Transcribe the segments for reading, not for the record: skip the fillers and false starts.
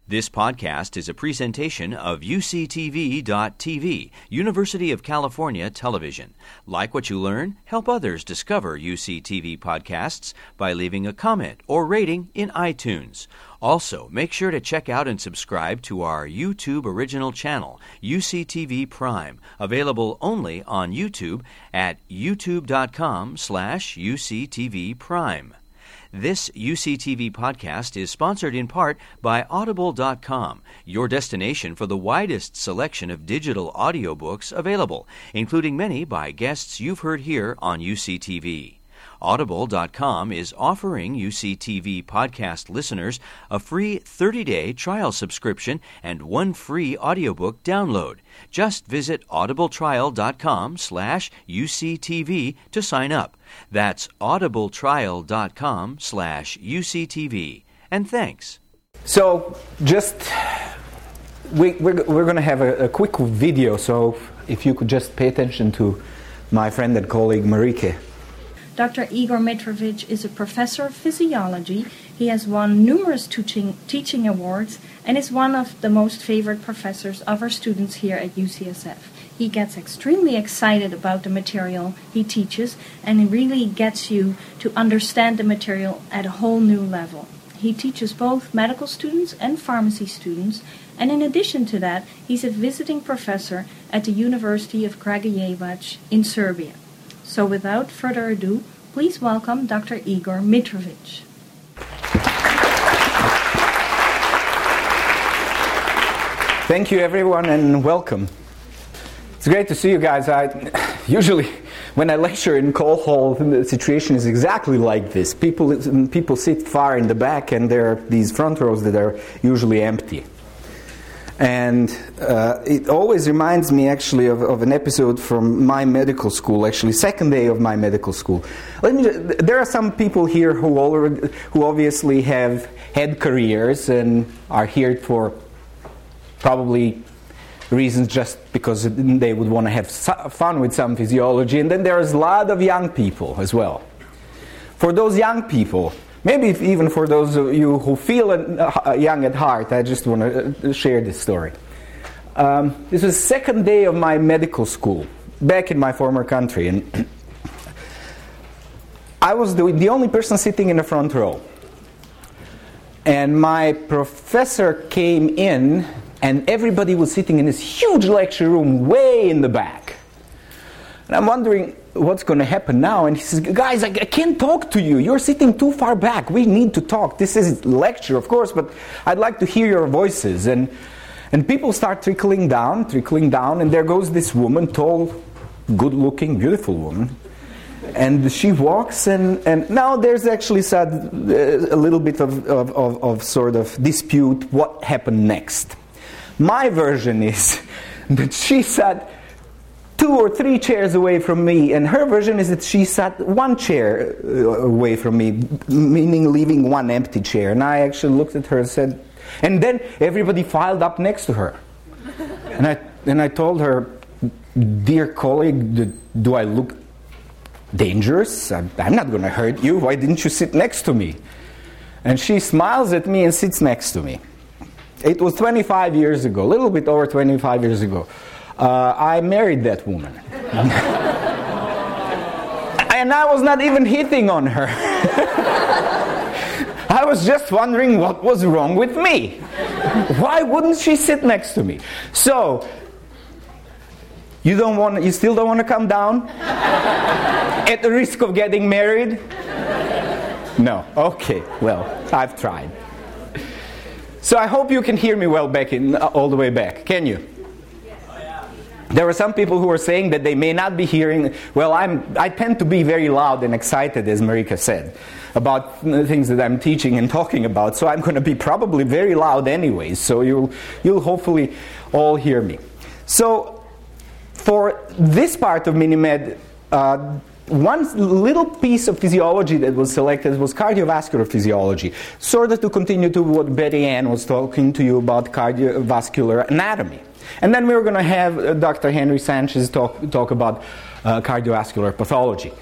This podcast is a presentation of UCTV.tv, University of California Television. Like what you learn? Help others discover UCTV podcasts by leaving a comment or rating in iTunes. Also, make sure to check out and subscribe to our YouTube original channel, UCTV Prime, available only on YouTube at youtube.com/UCTV Prime. This UCTV podcast is sponsored in part by Audible.com, your destination for the widest selection of digital audiobooks available, including many by guests you've heard here on UCTV. Audible.com is offering UCTV podcast listeners a free 30-day trial subscription and one free audiobook download. Just visit audibletrial.com/UCTV to sign up. That's audibletrial.com/UCTV. And thanks. So we're going to have a quick video, so if you could just pay attention to my friend and colleague Marike. Dr. Igor Mitrovic is a professor of physiology. He has won numerous teaching awards and is one of the most favored professors of our students here at UCSF. He gets extremely excited about the material he teaches, and it really gets you to understand the material at a whole new level. He teaches both medical students and pharmacy students, and in addition to that, he's a visiting professor at the University of Kragujevac in Serbia. So without further ado, please welcome Dr. Igor Mitrovic. Thank you, everyone, and welcome. It's great to see you guys. Usually, when I lecture in Cole Hall, the situation is exactly like this. People sit far in the back, and there are these front rows that are usually empty. And it always reminds me, actually, of an episode from my medical school, actually, second day of my medical school. There are some people here who obviously have had careers and are here for probably reasons just because they would want to have fun with some physiology. And then there's a lot of young people as well. For those young people, maybe even for those of you who feel young at heart, I just want to share this story. This was the second day of my medical school, back in my former country. And I was the only person sitting in the front row. And my professor came in, and everybody was sitting in this huge lecture room way in the back. And I'm wondering what's going to happen now. And he says, guys, I can't talk to you. You're sitting too far back. We need to talk. This is a lecture, of course, but I'd like to hear your voices. And people start trickling down, and there goes this woman, tall, good-looking, beautiful woman. And she walks, and now there's actually a little bit of sort of dispute what happened next. My version is that she sat 2 or 3 chairs away from me, and her version is that she sat 1 chair away from me, meaning leaving 1 empty chair. And I actually looked at her and said, and then everybody filed up next to her. And I told her, dear colleague, do I look dangerous? I'm not going to hurt you. Why didn't you sit next to me? And she smiles at me and sits next to me. It was 25 years ago, a little bit over 25 years ago. I married that woman. And I was not even hitting on her. I was just wondering what was wrong with me. Why wouldn't she sit next to me? So, you still don't want to come down? At the risk of getting married? No. Okay, well, I've tried. So I hope you can hear me well all the way back. Can you? There were some people who were saying that they may not be hearing. Well, I tend to be very loud and excited, as Marika said, about the things that I'm teaching and talking about. So I'm going to be probably very loud anyways. So you'll hopefully all hear me. So for this part of Minimed, one little piece of physiology that was selected was cardiovascular physiology, sort of to continue to what Betty Ann was talking to you about cardiovascular anatomy. And then we were going to have Dr. Henry Sanchez talk about cardiovascular pathology.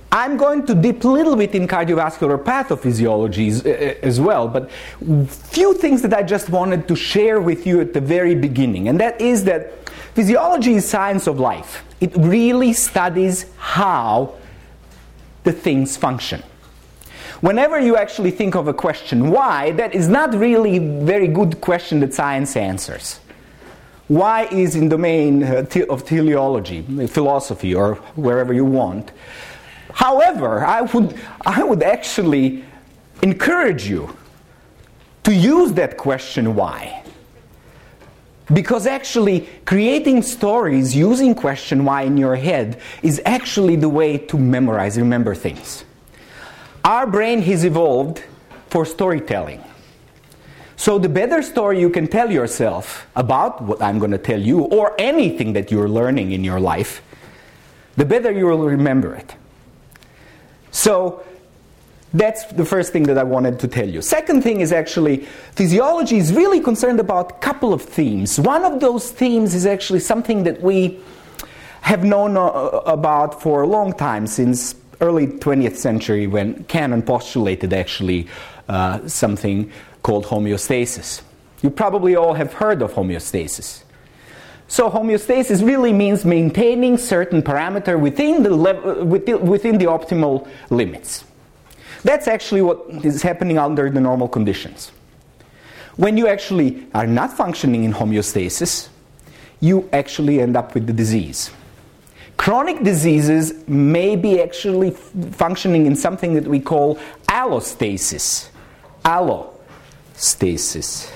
I'm going to dip a little bit in cardiovascular pathophysiology as well, but few things that I just wanted to share with you at the very beginning, and that is that physiology is science of life. It really studies how the things function. Whenever you actually think of a question, why, that is not really a very good question that science answers. Why is in the domain of teleology, philosophy, or wherever you want. However, I would actually encourage you to use that question why. Because actually creating stories using question why in your head is actually the way to remember things. Our brain has evolved for storytelling. So the better story you can tell yourself about what I'm going to tell you, or anything that you're learning in your life, the better you will remember it. So that's the first thing that I wanted to tell you. Second thing is actually physiology is really concerned about a couple of themes. One of those themes is actually something that we have known about for a long time, since early 20th century, when Cannon postulated actually something called homeostasis. You probably all have heard of homeostasis. So homeostasis really means maintaining certain parameter within the optimal limits. That's actually what is happening under the normal conditions. When you actually are not functioning in homeostasis, you actually end up with the disease. Chronic diseases may be actually functioning in something that we call allostasis. Allostasis.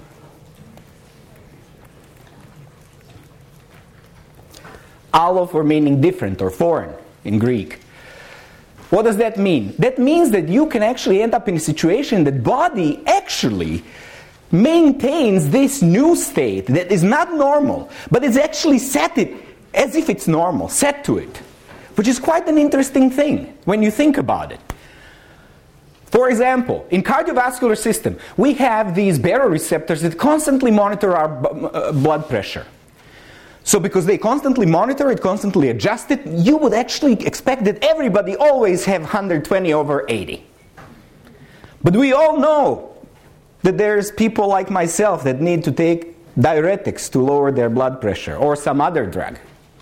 Allo for meaning different or foreign in Greek. What does that mean? That means that you can actually end up in a situation that body actually maintains this new state that is not normal, but it's actually set it as if it's normal, set to it, which is quite an interesting thing when you think about it. For example, in cardiovascular system, we have these baroreceptors that constantly monitor our blood pressure. So because they constantly monitor it, constantly adjust it, you would actually expect that everybody always have 120/80. But we all know that there's people like myself that need to take diuretics to lower their blood pressure or some other drug.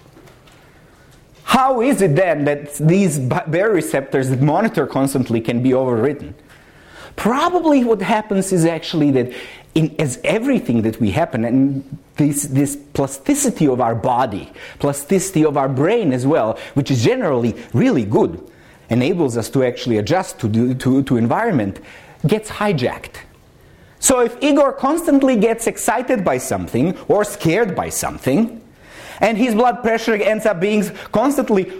How is it then that these baroreceptors that monitor constantly can be overridden? Probably what happens is actually that as everything that we happen, and this plasticity of our body, plasticity of our brain as well, which is generally really good, enables us to actually adjust to environment, gets hijacked. So if Igor constantly gets excited by something or scared by something, and his blood pressure ends up being constantly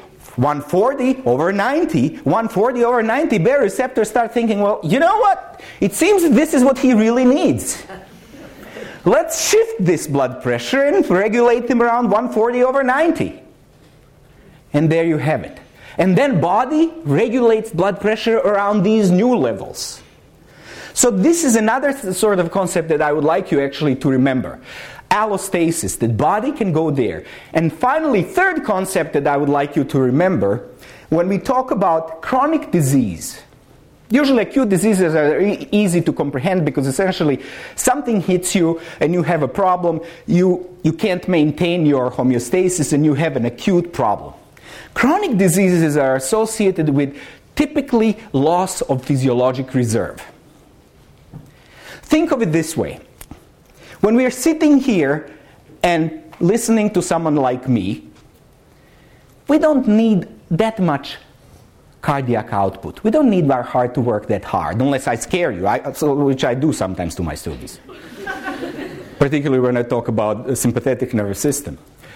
140/90, 140/90, baroreceptors start thinking, well, you know what? It seems that this is what he really needs. Let's shift this blood pressure and regulate him around 140/90. And there you have it. And then body regulates blood pressure around these new levels. So this is another sort of concept that I would like you actually to remember. Allostasis, the body can go there. And finally, third concept that I would like you to remember, when we talk about chronic disease, usually acute diseases are easy to comprehend because essentially something hits you and you have a problem, you can't maintain your homeostasis and you have an acute problem. Chronic diseases are associated with typically loss of physiologic reserve. Think of it this way. When we are sitting here and listening to someone like me, we don't need that much cardiac output. We don't need our heart to work that hard, unless I scare you, which I do sometimes to my students. Particularly when I talk about the sympathetic nervous system.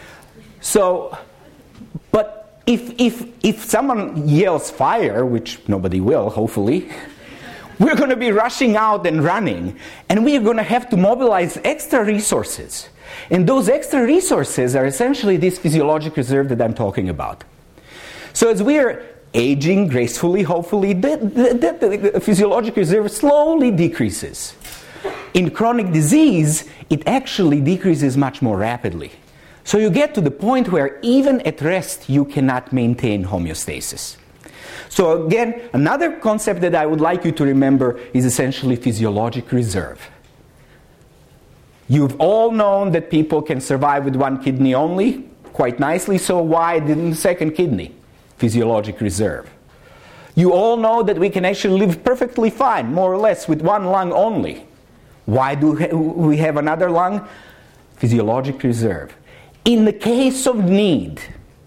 So, but if someone yells fire, which nobody will, hopefully, we're going to be rushing out and running, and we are going to have to mobilize extra resources. And those extra resources are essentially this physiologic reserve that I'm talking about. So as we are aging gracefully, hopefully, the physiologic reserve slowly decreases. In chronic disease, it actually decreases much more rapidly. So you get to the point where even at rest, you cannot maintain homeostasis. So again, another concept that I would like you to remember is essentially physiologic reserve. You've all known that people can survive with one kidney only, quite nicely, so why didn't the second kidney? Physiologic reserve. You all know that we can actually live perfectly fine, more or less, with one lung only. Why do we have another lung? Physiologic reserve. In the case of need,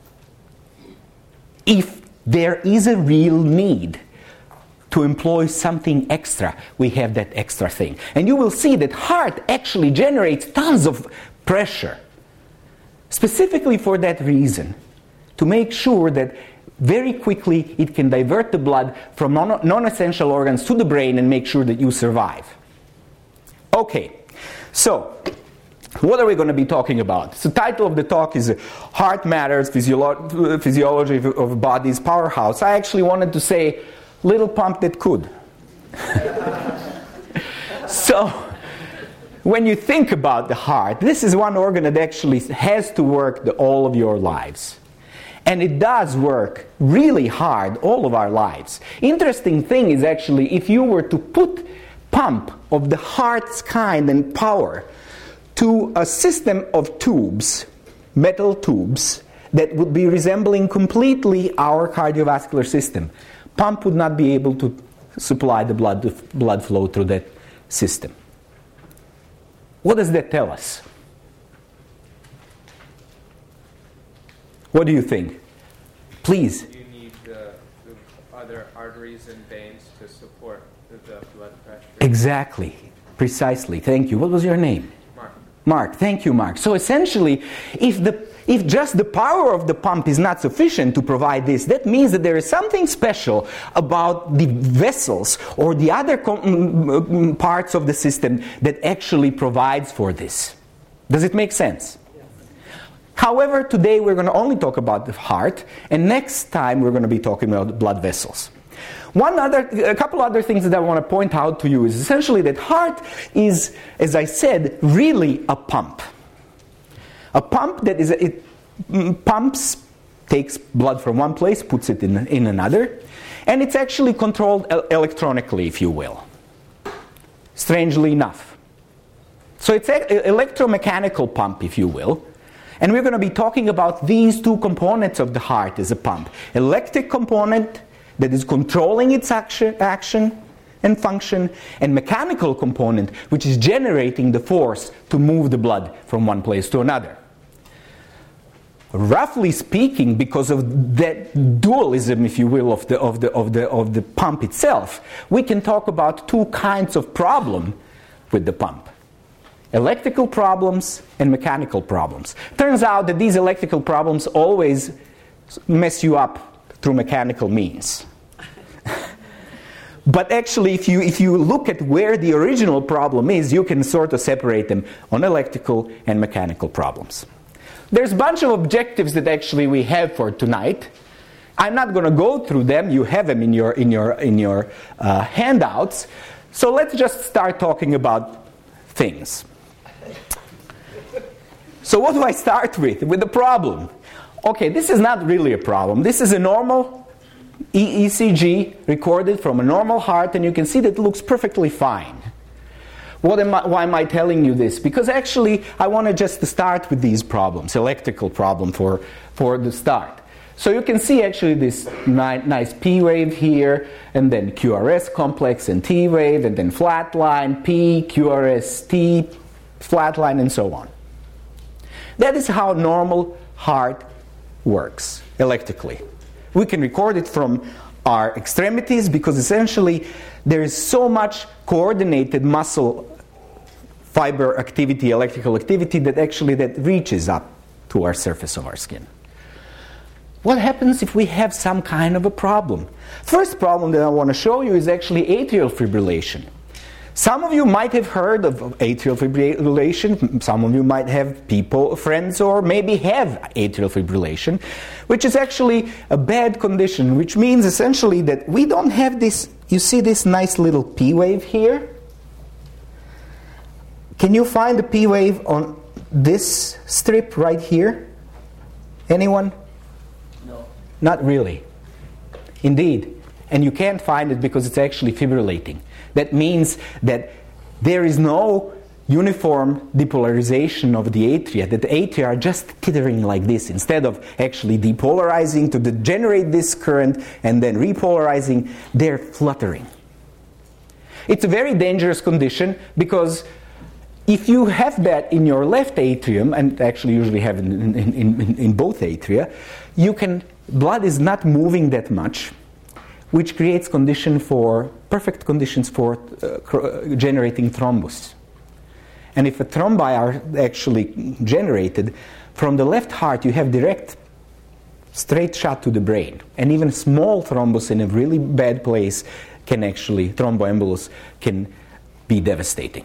if there is a real need to employ something extra, we have that extra thing. And you will see that heart actually generates tons of pressure, specifically for that reason, to make sure that very quickly it can divert the blood from non-essential organs to the brain and make sure that you survive. Okay, so what are we going to be talking about? So the title of the talk is Heart Matters, Physiology of Body's Powerhouse. I actually wanted to say, little pump that could. So, when you think about the heart, this is one organ that actually has to work all of your lives. And it does work really hard all of our lives. Interesting thing is actually, if you were to put pump of the heart's kind and power to a system of tubes, metal tubes, that would be resembling completely our cardiovascular system, pump would not be able to supply the blood flow through that system. What does that tell us? What do you think? Please. You need the other arteries and veins to support the blood pressure. Exactly. Precisely. Thank you. What was your name? Mark. Mark. Thank you, Mark. So essentially, if just the power of the pump is not sufficient to provide this, that means that there is something special about the vessels or the other parts of the system that actually provides for this. Does it make sense? However, today we're going to only talk about the heart, and next time we're going to be talking about blood vessels. A couple other things that I want to point out to you is essentially that heart is, as I said, really a pump. A pump that it pumps, takes blood from one place, puts it in another, and it's actually controlled electronically, if you will. Strangely enough. So it's an electromechanical pump, if you will. And we're going to be talking about these two components of the heart as a pump. Electric component that is controlling its action and function, and mechanical component which is generating the force to move the blood from one place to another. Roughly speaking, because of that dualism, if you will, of the pump itself, we can talk about two kinds of problem with the pump. Electrical problems and mechanical problems. Turns out that these electrical problems always mess you up through mechanical means. But actually, if you look at where the original problem is, you can sort of separate them on electrical and mechanical problems. There's a bunch of objectives that actually we have for tonight. I'm not going to go through them. You have them in your handouts. So let's just start talking about things. So what do I start with? With the problem. Okay, this is not really a problem. This is a normal ECG recorded from a normal heart, and you can see that it looks perfectly fine. Why am I telling you this? Because actually, I want to just start with these problems, electrical problem for the start. So you can see actually this nice P wave here, and then QRS complex and T wave, and then flat line, P, QRS, T, flat line, and so on. That is how normal heart works electrically. We can record it from our extremities because essentially there is so much coordinated muscle fiber activity, electrical activity, that reaches up to our surface of our skin. What happens if we have some kind of a problem? First problem that I want to show you is actually atrial fibrillation. Some of you might have heard of atrial fibrillation. Some of you might have friends, or maybe have atrial fibrillation, which is actually a bad condition, which means essentially that we don't have this, you see this nice little P wave here? Can you find the P wave on this strip right here? Anyone? No. Not really. Indeed. And you can't find it because it's actually fibrillating. That means that there is no uniform depolarization of the atria, that the atria are just tethering like this instead of actually depolarizing to generate this current and then repolarizing, they're fluttering. It's a very dangerous condition because if you have that in your left atrium, and actually usually have in both atria, blood is not moving that much, which creates perfect conditions for generating thrombus. And if a thrombi are actually generated, from the left heart you have direct straight shot to the brain. And even small thrombus in a really bad place thromboembolus can be devastating.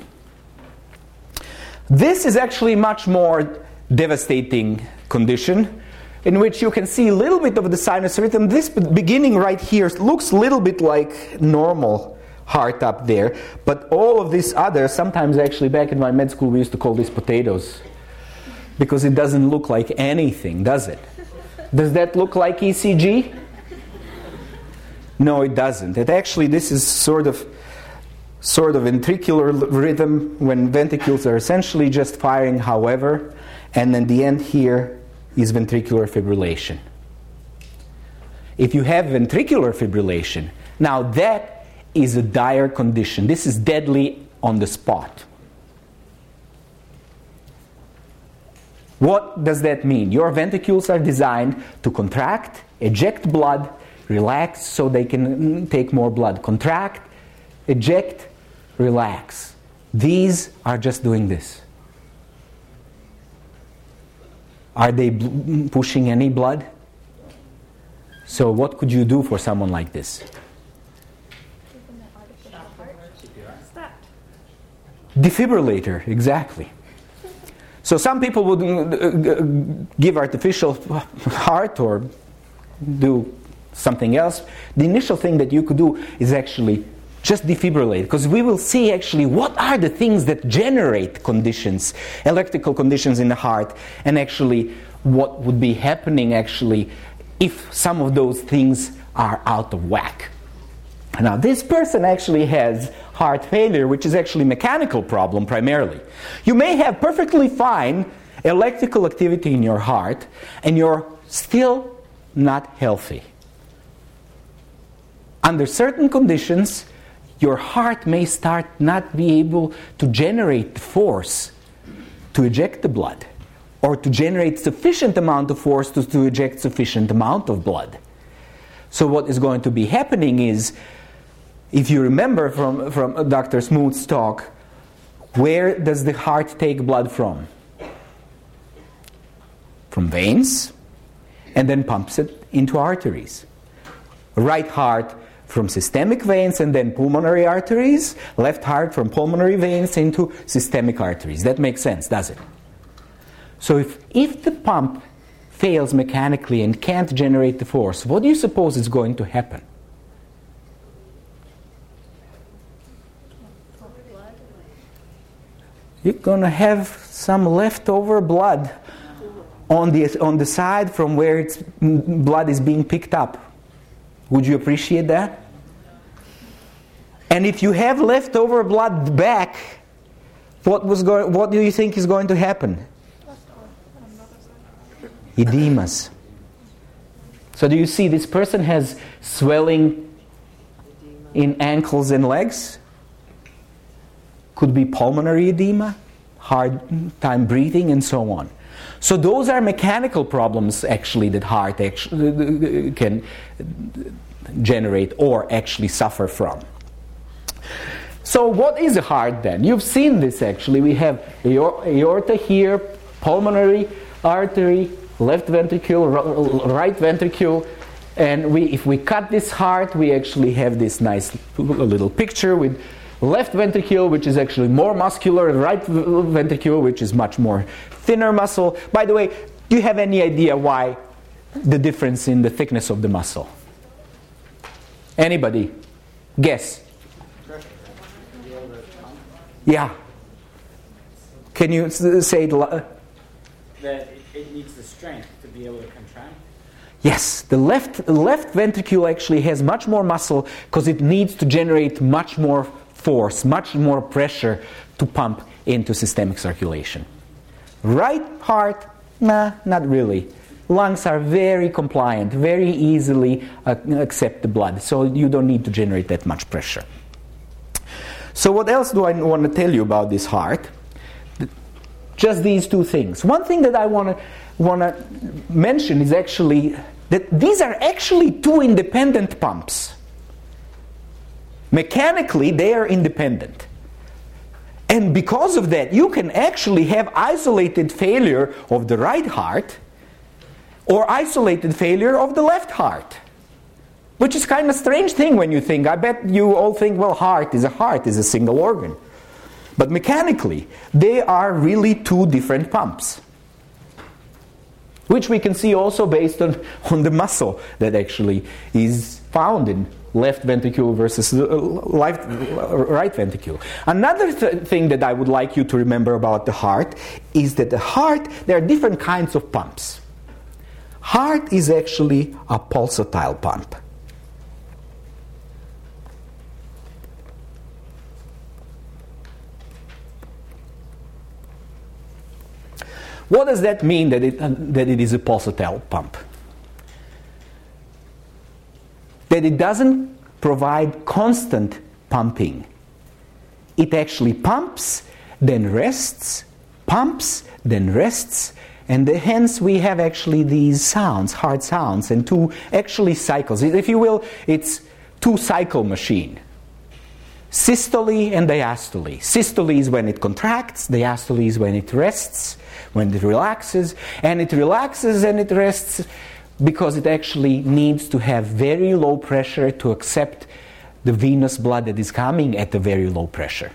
This is actually much more devastating condition in which you can see a little bit of the sinus rhythm. This beginning right here looks a little bit like normal heart up there, but all of these others, sometimes actually back in my med school we used to call these potatoes because it doesn't look like anything, does it? Does that look like ECG? No, it doesn't. This is sort of ventricular rhythm when ventricles are essentially just firing however, and then the end here is ventricular fibrillation. If you have ventricular fibrillation, now that is a dire condition. This is deadly on the spot. What does that mean? Your ventricles are designed to contract, eject blood, relax so they can take more blood. Contract, eject, relax. These are just doing this. Are they pushing any blood? So what could you do for someone like this? Defibrillator, exactly. So some people would give artificial heart or do something else. The initial thing that you could do is actually just defibrillate, because we will see actually what are the things that generate conditions, electrical conditions in the heart, and actually what would be happening actually if some of those things are out of whack. Now this person actually has heart failure, which is actually a mechanical problem primarily. You may have perfectly fine electrical activity in your heart and you're still not healthy. Under certain conditions, your heart may start not be able to generate the force to eject the blood, or to generate sufficient amount of force to eject sufficient amount of blood. So what is going to be happening is, if you remember from Dr. Smoot's talk, where does the heart take blood from? From veins, and then pumps it into arteries. Right heart from systemic veins and then pulmonary arteries. Left heart from pulmonary veins into systemic arteries. That makes sense, does it? So if the pump fails mechanically and can't generate the force, what do you suppose is going to happen? You're going to have some leftover blood on the side from where blood is being picked up. Would you appreciate that? And if you have leftover blood back, what do you think is going to happen? Edemas. So do you see this person has swelling in ankles and legs? Could be pulmonary edema, hard time breathing, and so on. So those are mechanical problems actually that heart actually can generate or actually suffer from. So what is a heart then? You've seen this actually. We have aorta here, pulmonary artery, left ventricle, right ventricle, and if we cut this heart, we actually have this nice little picture with left ventricle, which is actually more muscular, and right ventricle, which is much more thinner muscle. By the way, do you have any idea why the difference in the thickness of the muscle? Anybody? Guess. Yeah. Can you say it? That it needs the strength to be able to contract? Yes, the left ventricle actually has much more muscle because it needs to generate much more force, much more pressure to pump into systemic circulation. Right heart, not really. Lungs are very compliant, very easily accept the blood, so you don't need to generate that much pressure. So what else do I want to tell you about this heart? Just these two things. One thing that I want to mention is actually that these are actually two independent pumps. Mechanically, they are independent. And because of that, you can actually have isolated failure of the right heart or isolated failure of the left heart. Which is kind of a strange thing when you think. I bet you all think, well, heart is a single organ. But mechanically, they are really two different pumps. Which we can see also based on the muscle that actually is found in left ventricle versus right ventricle. Another thing that I would like you to remember about the heart is that the heart, there are different kinds of pumps. Heart is actually a pulsatile pump. What does that mean that it is a pulsatile pump? That it doesn't provide constant pumping. It actually pumps, then rests, pumps, then rests, and hence we have actually these sounds, hard sounds, and two actually cycles. If you will, it's two-cycle machine. Systole and diastole. Systole is when it contracts, diastole is when it rests, when it relaxes, and it rests because it actually needs to have very low pressure to accept the venous blood that is coming at a very low pressure.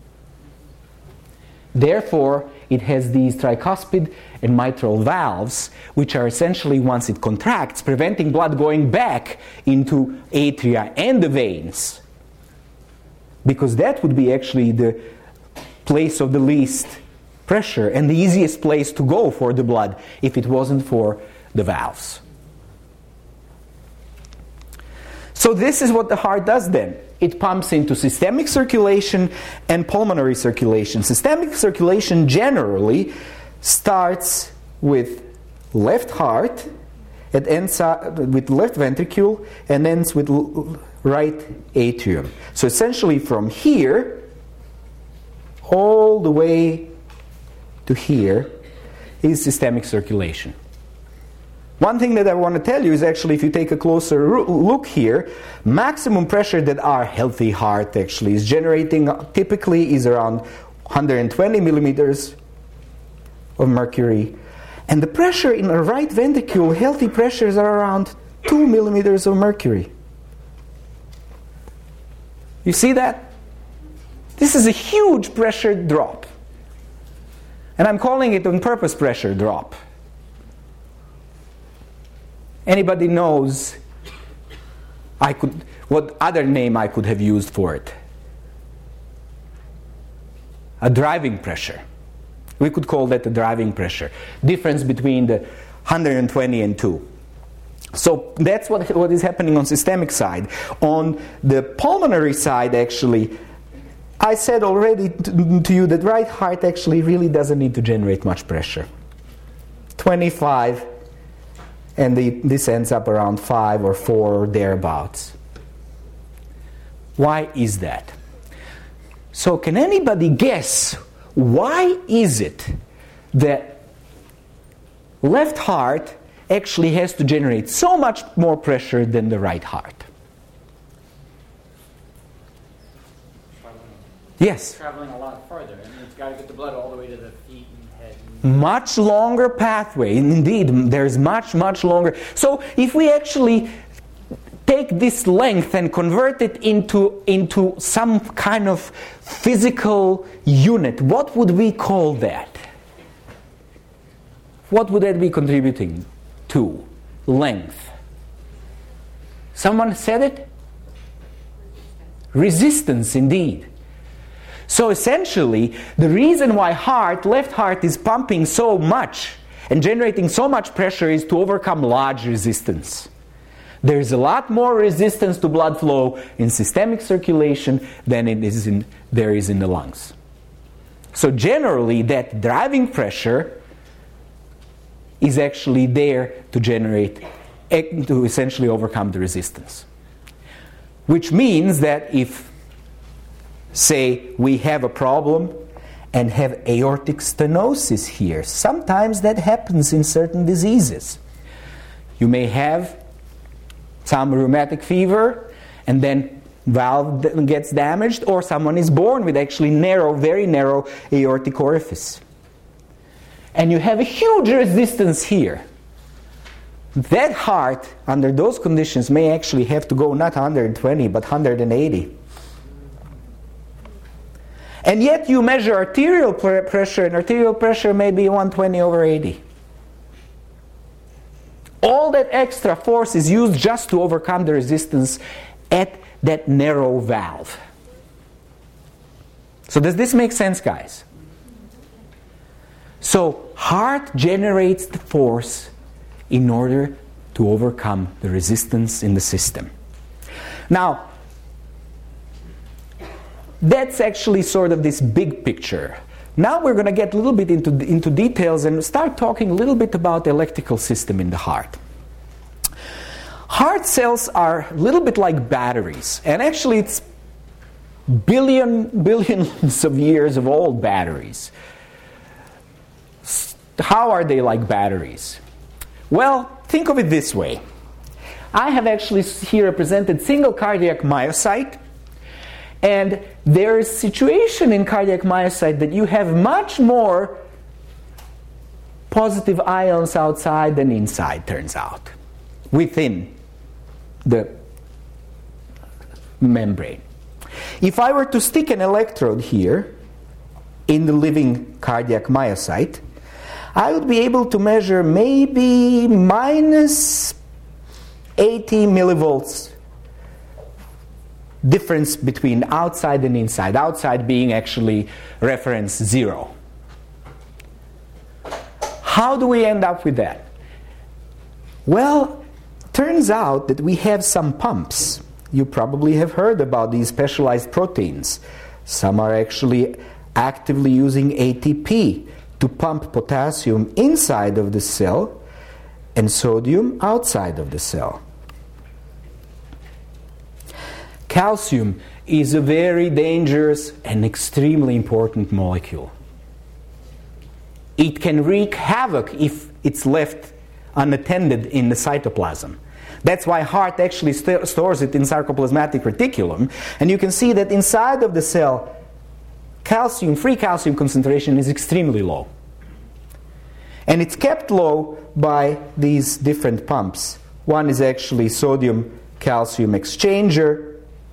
Therefore, it has these tricuspid and mitral valves, which are essentially, once it contracts, preventing blood going back into atria and the veins. Because that would be actually the place of the least pressure and the easiest place to go for the blood if it wasn't for the valves. So this is what the heart does then. It pumps into systemic circulation and pulmonary circulation. Systemic circulation generally starts with left heart, it ends with left ventricle, and ends with right atrium. So essentially from here all the way to here is systemic circulation. One thing that I want to tell you is actually, if you take a closer look here, maximum pressure that our healthy heart actually is generating typically is around 120 millimeters of mercury. And the pressure in a right ventricle, healthy pressures are around 2 millimeters of mercury. You see that? This is a huge pressure drop. And I'm calling it on purpose pressure drop. Anybody knows what other name I could have used for it? A driving pressure. We could call that a driving pressure. Difference between the 120 and 2. So that's what is happening on systemic side. On the pulmonary side, actually, I said already to you that right heart actually really doesn't need to generate much pressure. 25, and this ends up around 5 or 4 or thereabouts. Why is that? So can anybody guess why is it that left heart actually has to generate so much more pressure than the right heart? Yes? Traveling a lot farther. I mean, it's got to get the blood all the way to the feet and head. Much longer pathway. Indeed, there's much, much longer. So if we actually take this length and convert it into some kind of physical unit, what would we call that? What would that be contributing to? Length. Someone said it? Resistance, indeed. So essentially, the reason why left heart is pumping so much And generating so much pressure is to overcome large resistance. There's a lot more resistance to blood flow in systemic circulation than there is in the lungs. So generally, that driving pressure is actually there to essentially overcome the resistance. Which means that if, say, we have a problem and have aortic stenosis here, sometimes that happens in certain diseases. You may have some rheumatic fever, and then valve gets damaged, or someone is born with actually very narrow aortic orifice. And you have a huge resistance here. That heart, under those conditions, may actually have to go not 120, but 180. And yet you measure arterial pressure, and arterial pressure may be 120/80. All that extra force is used just to overcome the resistance at that narrow valve. So does this make sense, guys? So heart generates the force in order to overcome the resistance in the system. Now, that's actually sort of this big picture. Now we're going to get a little bit into details and start talking a little bit about the electrical system in the heart. Heart cells are a little bit like batteries, and actually it's billions of years of old batteries. How are they like batteries? Well, think of it this way. I have actually here represented single cardiac myocyte, and there is a situation in cardiac myocyte that you have much more positive ions outside than inside, turns out, within the membrane. If I were to stick an electrode here in the living cardiac myocyte, I would be able to measure maybe minus 80 millivolts difference between outside and inside, outside being actually reference 0. How do we end up with that? Well, turns out that we have some pumps. You probably have heard about these specialized proteins. Some are actually actively using ATP to pump potassium inside of the cell and sodium outside of the cell. Calcium is a very dangerous and extremely important molecule. It can wreak havoc if it's left unattended in the cytoplasm. That's why heart actually stores it in sarcoplasmatic reticulum. And you can see that inside of the cell, free calcium concentration is extremely low. And it's kept low by these different pumps. One is actually sodium-calcium exchanger.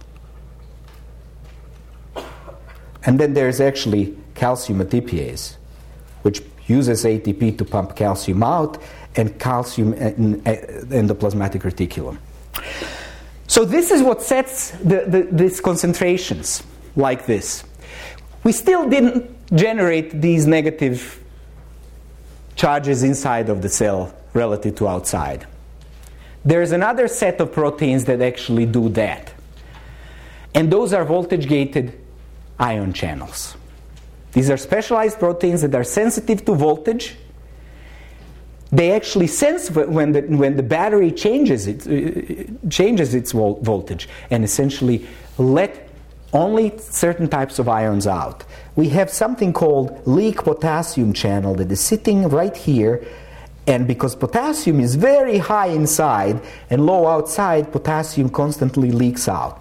And then there's actually calcium ATPase, which uses ATP to pump calcium out and calcium in the plasmatic reticulum. So this is what sets these concentrations like this. We still didn't generate these negative charges inside of the cell relative to outside. There's another set of proteins that actually do that. And those are voltage-gated ion channels. These are specialized proteins that are sensitive to voltage. They actually sense when the battery changes its voltage and essentially let only certain types of ions out. We have something called leak potassium channel that is sitting right here, and because potassium is very high inside and low outside, potassium constantly leaks out.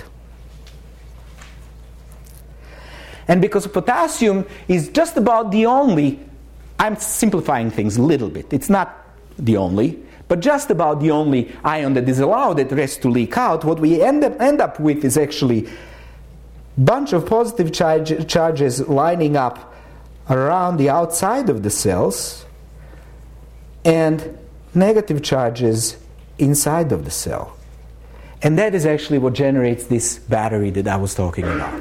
And because potassium is just about the only, I'm simplifying things a little bit, it's not the only, but just about the only ion that is allowed at rest to leak out, what we end up with is actually a bunch of positive charges lining up around the outside of the cells and negative charges inside of the cell. And that is actually what generates this battery that I was talking about.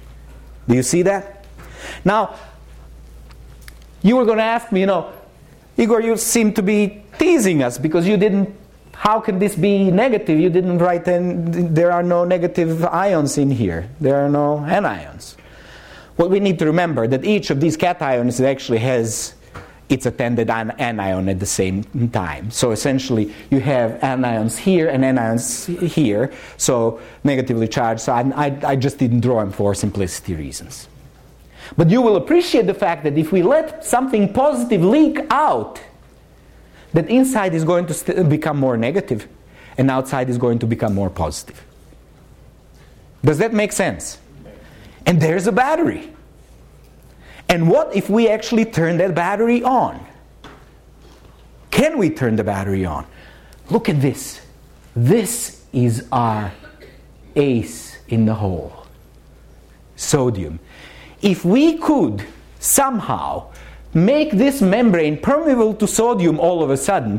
Do you see that? Now, you were going to ask me, Igor, you seem to be teasing us because you didn't, how can this be negative? You didn't write, there are no negative ions in here. There are no anions. Well, we need to remember that each of these cations actually has its attended anion at the same time. So essentially, you have anions here and anions here, so negatively charged. So I just didn't draw them for simplicity reasons. But you will appreciate the fact that if we let something positive leak out, that inside is going to become more negative, and outside is going to become more positive. Does that make sense? And there's a battery. And what if we actually turn that battery on? Can we turn the battery on? Look at this. This is our ace in the hole. Sodium. If we could somehow make this membrane permeable to sodium all of a sudden,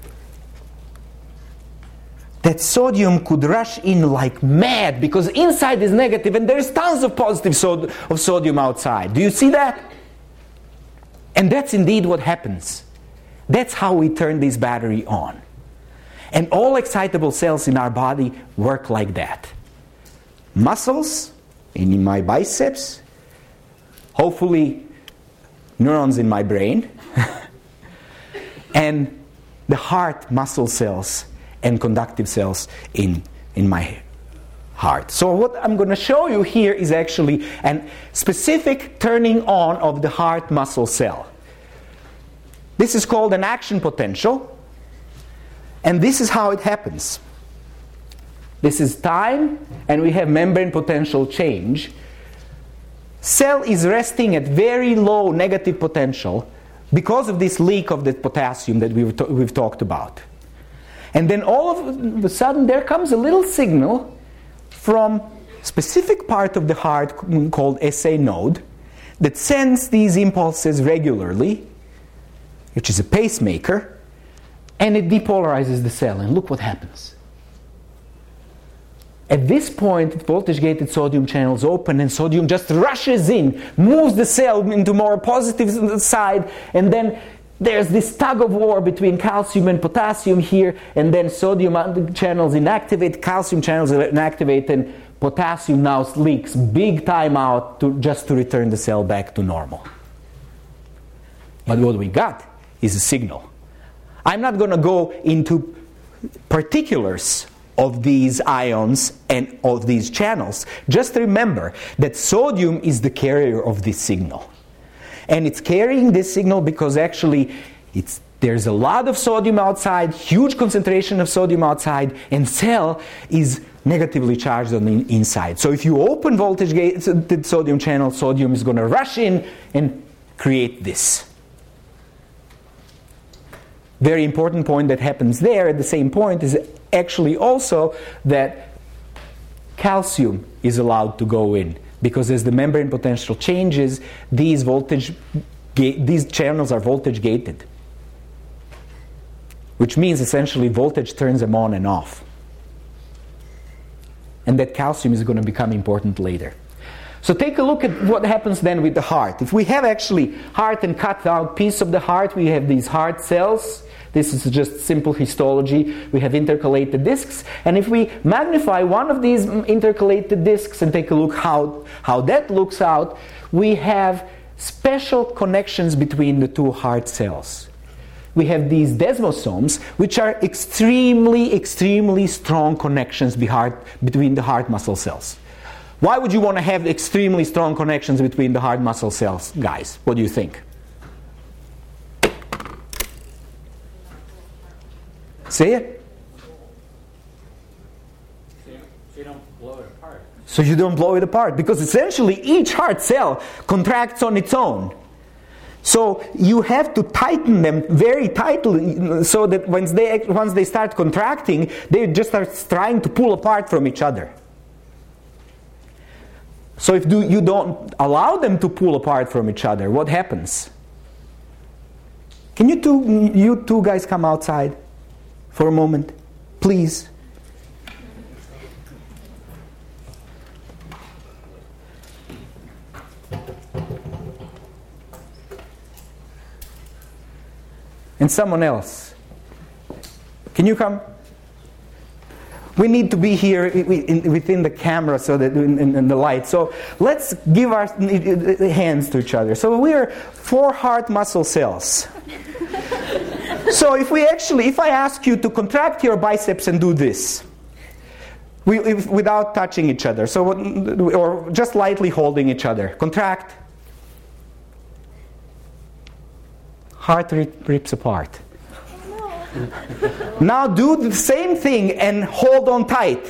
that sodium could rush in like mad because inside is negative and there's tons of positive sodium outside. Do you see that? And that's indeed what happens. That's how we turn this battery on. And all excitable cells in our body work like that. Muscles in my biceps, hopefully neurons in my brain, and the heart muscle cells and conductive cells in my heart. So what I'm going to show you here is actually a specific turning on of the heart muscle cell. This is called an action potential, and this is how it happens. This is time, and we have membrane potential change. Cell is resting at very low negative potential because of this leak of the potassium that we've talked about. And then all of a sudden there comes a little signal from a specific part of the heart called SA node that sends these impulses regularly, which is a pacemaker, and it depolarizes the cell. And look what happens. At this point, voltage-gated sodium channels open and sodium just rushes in, moves the cell into more positive side, and then there's this tug of war between calcium and potassium here, and then sodium channels inactivate, calcium channels inactivate, and potassium now leaks big time out just to return the cell back to normal. But what we got is a signal. I'm not going to go into particulars of these ions and of these channels. Just remember that sodium is the carrier of this signal. And it's carrying this signal because actually there's a lot of sodium outside, huge concentration of sodium outside, and cell is negatively charged on the inside. So if you open voltage-gated sodium channel, sodium is going to rush in and create this. Very important point that happens there at the same point is actually also that calcium is allowed to go in, because as the membrane potential changes, these channels are voltage gated, which means essentially voltage turns them on and off. And that calcium is going to become important later. So take a look at what happens then with the heart. If we have actually heart and cut out piece of the heart, we have these heart cells. This is just simple histology. We have intercalated discs. And if we magnify one of these intercalated discs and take a look how that looks out, we have special connections between the two heart cells. We have these desmosomes, which are extremely, extremely strong connections between the heart muscle cells. Why would you want to have extremely strong connections between the heart muscle cells, guys? What do you think? Say it. So you don't blow it apart. So you don't blow it apart, because essentially each heart cell contracts on its own. So you have to tighten them very tightly so that once they start contracting, they just start trying to pull apart from each other. So if you don't allow them to pull apart from each other, what happens? Can you two guys come outside for a moment, please? and someone else. Can you come? We need to be here within the camera so that in the light. So let's give our hands to each other. So we are 4 heart muscle cells. So if I ask you to contract your biceps and do this, without touching each other, or just lightly holding each other, contract. Heart rips apart. Now do the same thing and hold on tight.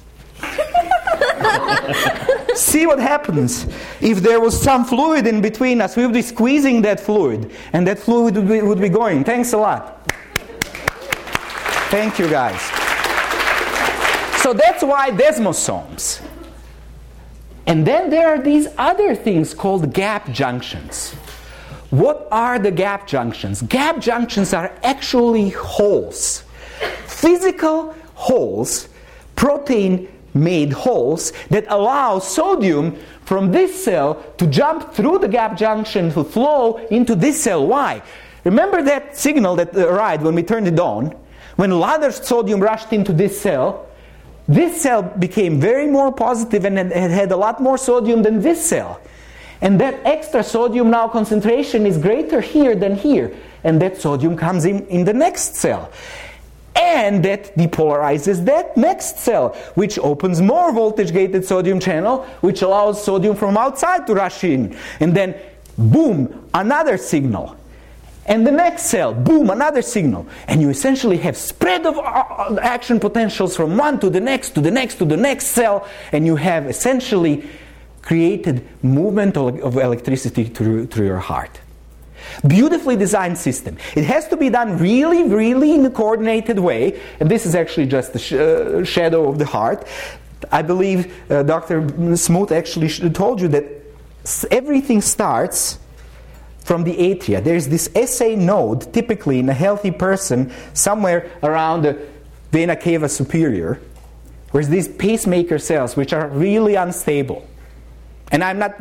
See what happens. If there was some fluid in between us, we would be squeezing that fluid, and that fluid would be going. Thanks a lot. Thank you, guys. So that's why desmosomes. And then there are these other things called gap junctions. What are the gap junctions? Gap junctions are actually holes. Physical holes, protein-made holes, that allow sodium from this cell to jump through the gap junction to flow into this cell. Why? Remember that signal that arrived when we turned it on? When a lot of sodium rushed into this cell became very more positive and it had a lot more sodium than this cell. And that extra sodium now concentration is greater here than here. And that sodium comes in the next cell. And that depolarizes that next cell, which opens more voltage-gated sodium channel, which allows sodium from outside to rush in. And then, boom, another signal. And the next cell, boom, another signal. And you essentially have spread of action potentials from one to the next, to the next, to the next cell. And you have essentially created movement of electricity through your heart. Beautifully designed system. It has to be done really, really in a coordinated way. And this is actually just the shadow of the heart. I believe Dr. Smoot actually told you that everything starts from the atria. There's this SA node, typically in a healthy person, somewhere around the vena cava superior, where's these pacemaker cells, which are really unstable. And I'm not...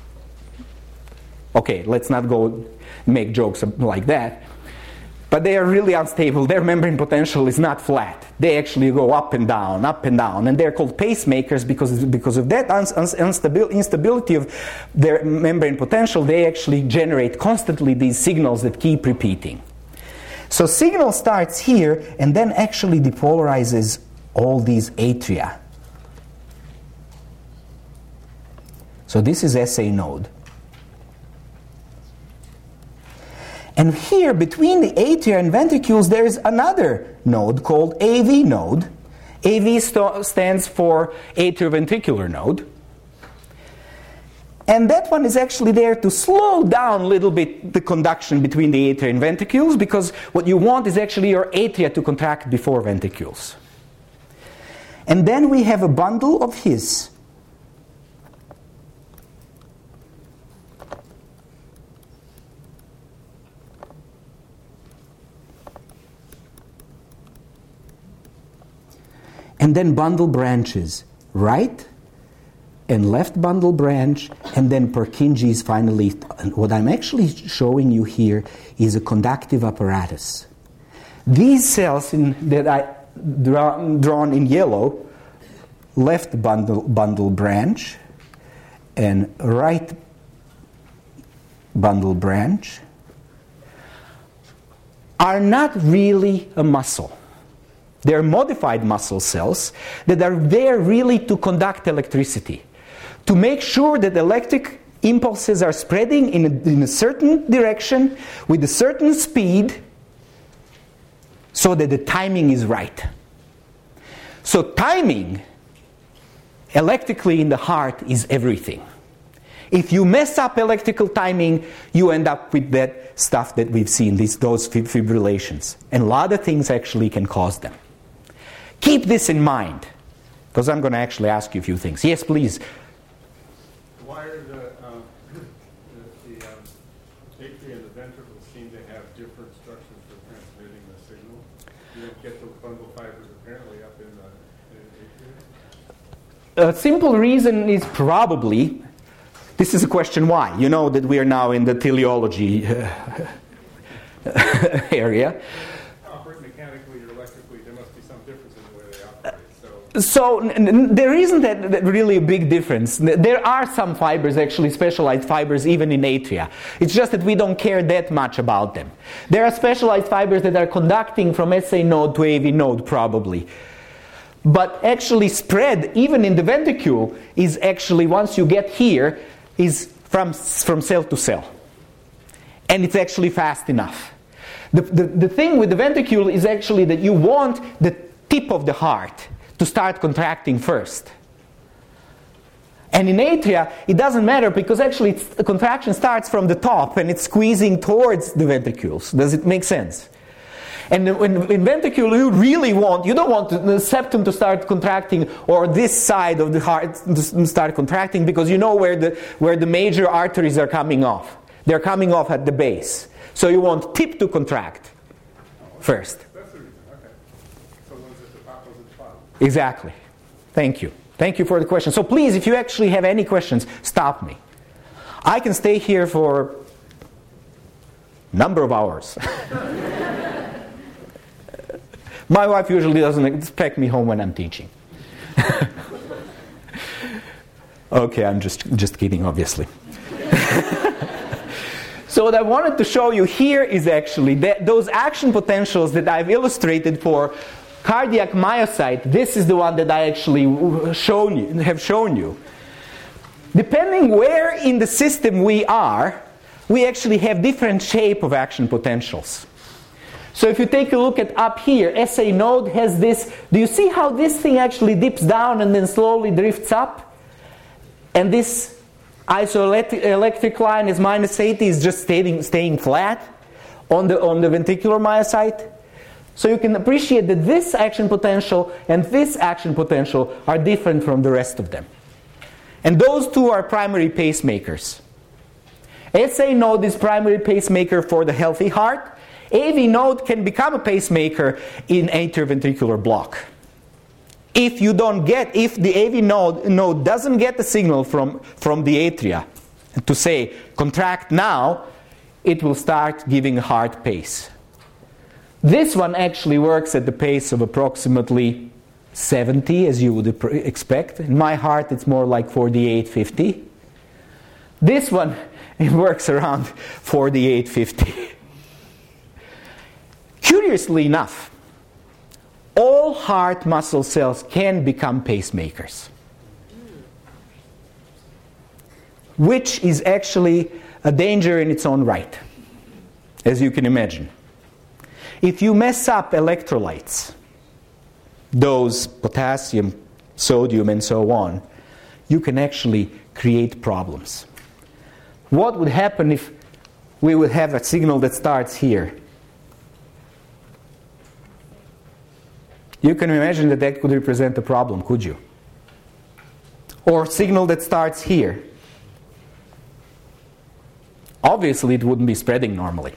Okay, let's not go make jokes like that. But they are really unstable. Their membrane potential is not flat. They actually go up and down, and they're called pacemakers because of that instability of their membrane potential. They actually generate constantly these signals that keep repeating. So signal starts here and then actually depolarizes all these atria. So this is SA node. And here, between the atria and ventricles, there is another node called AV node. AV stands for atrioventricular node. And that one is actually there to slow down a little bit the conduction between the atria and ventricles, because what you want is actually your atria to contract before ventricles. And then we have a bundle of His. And then bundle branches, right and left bundle branch, and then Purkinje's finally. And what I'm actually showing you here is a conductive apparatus. These cells that I drawn in yellow, left bundle branch and right bundle branch, are not really a muscle. They're modified muscle cells that are there really to conduct electricity, to make sure that electric impulses are spreading in a certain direction with a certain speed so that the timing is right. So timing electrically in the heart is everything. If you mess up electrical timing, you end up with that stuff that we've seen, those fibrillations. And a lot of things actually can cause them. Keep this in mind, because I'm going to actually ask you a few things. Yes, please. Why are the atria and the ventricles seem to have different structures for transmitting the signal? You don't get those bundle fibers apparently up in the atria? A simple reason is probably, this is a question why. You know that we are now in the teleology area. Operate mechanically or electrically, there must be some difference in the way they operate. So there isn't that really a big difference. There are some fibers, actually specialized fibers, even in atria. It's just that we don't care that much about them. There are specialized fibers that are conducting from SA node to AV node, probably. But actually spread, even in the ventricule, is actually, once you get here, is from cell to cell. And it's actually fast enough. The thing with the ventricule is actually that you want the tip of the heart to start contracting first. And in atria, it doesn't matter because actually the contraction starts from the top and it's squeezing towards the ventricles. Does it make sense? And in ventricule, you don't want the septum to start contracting or this side of the heart to start contracting because you know where the major arteries are coming off. They're coming off at the base. So you want tip to contract first. That's the reason, okay. So one's at the top, one's at the bottom. Exactly. Thank you. Thank you for the question. So please, if you actually have any questions, stop me. I can stay here for a number of hours. My wife usually doesn't expect me home when I'm teaching. Okay, I'm just kidding, obviously. So what I wanted to show you here is actually those action potentials that I've illustrated for cardiac myocyte. This is the one that I actually have shown you. Depending where in the system we are, we actually have different shape of action potentials. So if you take a look at up here, SA node has this. Do you see how this thing actually dips down and then slowly drifts up? And this isoelectric line is minus 80 is just staying flat on the ventricular myocyte. So you can appreciate that this action potential and this action potential are different from the rest of them. And those two are primary pacemakers. SA node is primary pacemaker for the healthy heart. AV node can become a pacemaker in atrioventricular block. If the AV node doesn't get the signal from the atria to say contract now, it will start giving a heart pace. This one actually works at the pace of approximately 70, as you would expect. In my heart, it's more like 48, 50. This one, it works around 48, 50. Curiously enough, all heart muscle cells can become pacemakers, which is actually a danger in its own right, as you can imagine. If you mess up electrolytes, those potassium, sodium, and so on, you can actually create problems. What would happen if we would have a signal that starts here? You can imagine that could represent a problem, could you? Or signal that starts here. Obviously, it wouldn't be spreading normally.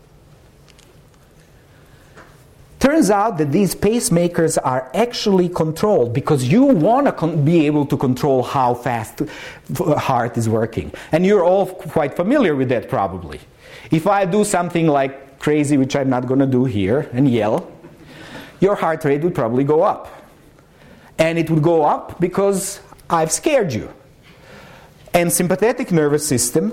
Turns out that these pacemakers are actually controlled because you want to be able to control how fast the heart is working. And you're all quite familiar with that probably. If I do something like crazy, which I'm not going to do here, and yell, your heart rate would probably go up. And it would go up because I've scared you. And sympathetic nervous system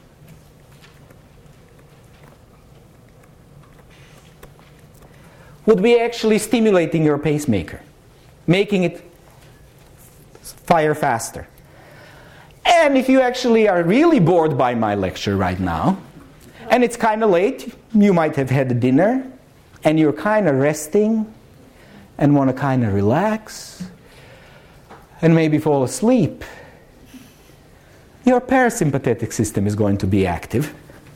would be actually stimulating your pacemaker, making it fire faster. And if you actually are really bored by my lecture right now, and it's kind of late, you might have had a dinner, and you're kind of resting and want to kind of relax and maybe fall asleep, your parasympathetic system is going to be active.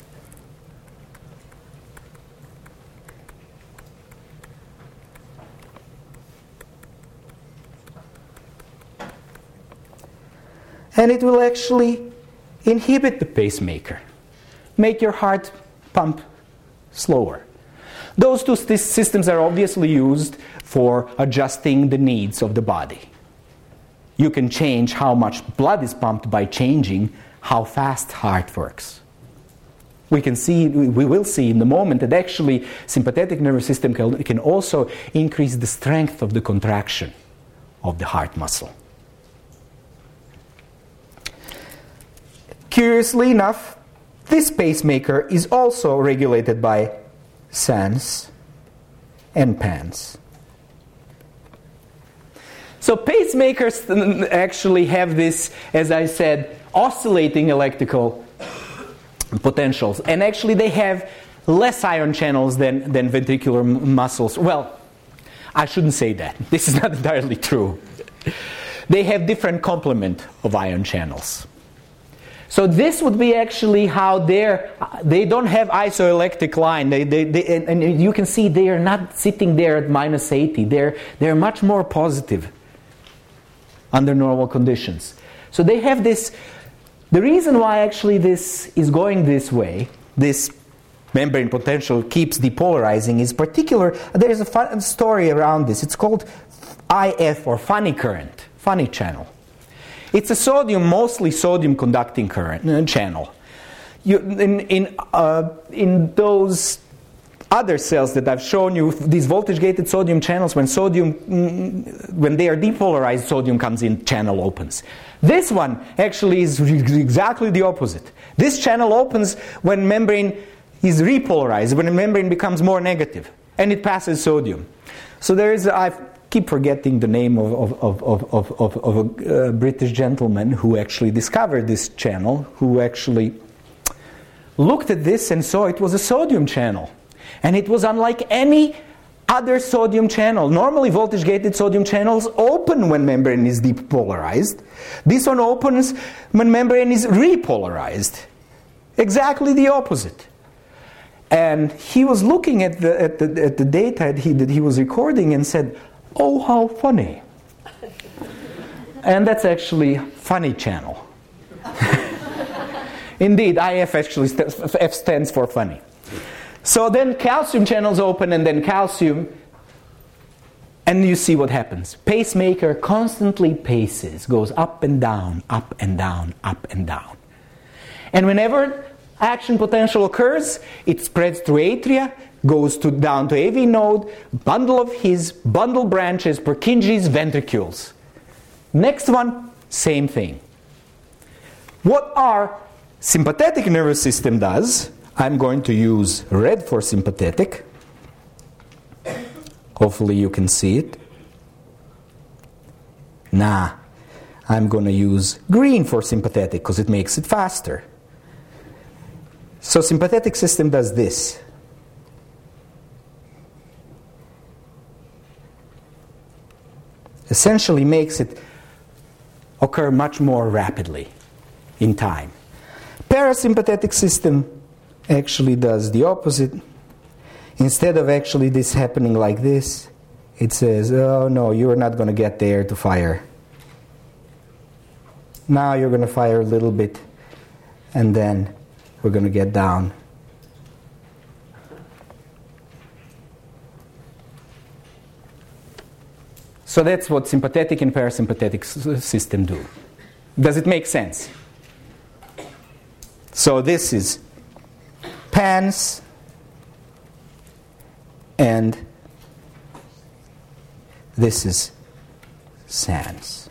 And it will actually inhibit the pacemaker, make your heart pump slower. Those two systems are obviously used for adjusting the needs of the body. You can change how much blood is pumped by changing how fast heart works. we will see in the moment that actually sympathetic nervous system can also increase the strength of the contraction of the heart muscle. Curiously enough, this pacemaker is also regulated by SANS and PANS. So pacemakers actually have this, as I said, oscillating electrical potentials. And actually they have less ion channels than ventricular muscles. Well, I shouldn't say that. This is not entirely true. They have different complement of ion channels. So this would be actually how they don't have isoelectric line. And you can see they are not sitting there at minus 80. They're much more positive under normal conditions. So they have this. The reason why actually this is going this way, this membrane potential keeps depolarizing, is particular. There is a fun story around this. It's called IF, or funny current, funny channel. It's a mostly sodium conducting current channel. In those other cells that I've shown you, these voltage-gated sodium channels, when they are depolarized, sodium comes in, channel opens. This one actually is exactly the opposite. This channel opens when membrane is repolarized, when the membrane becomes more negative, and it passes sodium. So there is, I keep forgetting the name of a British gentleman who actually discovered this channel, who actually looked at this and saw it was a sodium channel. And it was unlike any other sodium channel. Normally voltage-gated sodium channels open when membrane is depolarized. This one opens when membrane is repolarized. Exactly the opposite. And he was looking at the data that he was recording and said, "Oh, how funny." And that's actually funny channel. Indeed, IF actually F stands for funny. So then calcium channels open, and then calcium, and you see what happens. Pacemaker constantly paces, goes up and down, up and down, up and down. And whenever action potential occurs, it spreads through atria, goes down to AV node, bundle of His, bundle branches, Purkinje's, ventricules. Next one, same thing. What our sympathetic nervous system does, I'm going to use red for sympathetic. Hopefully you can see it. I'm going to use green for sympathetic because it makes it faster. So sympathetic system does this. Essentially makes it occur much more rapidly in time. Parasympathetic system actually does the opposite. Instead of actually this happening like this, it says, "Oh no, you're not going to get there to fire. Now you're going to fire a little bit, and then we're going to get down." So that's what sympathetic and parasympathetic system do. Does it make sense? So this is PANS, and this is SANS.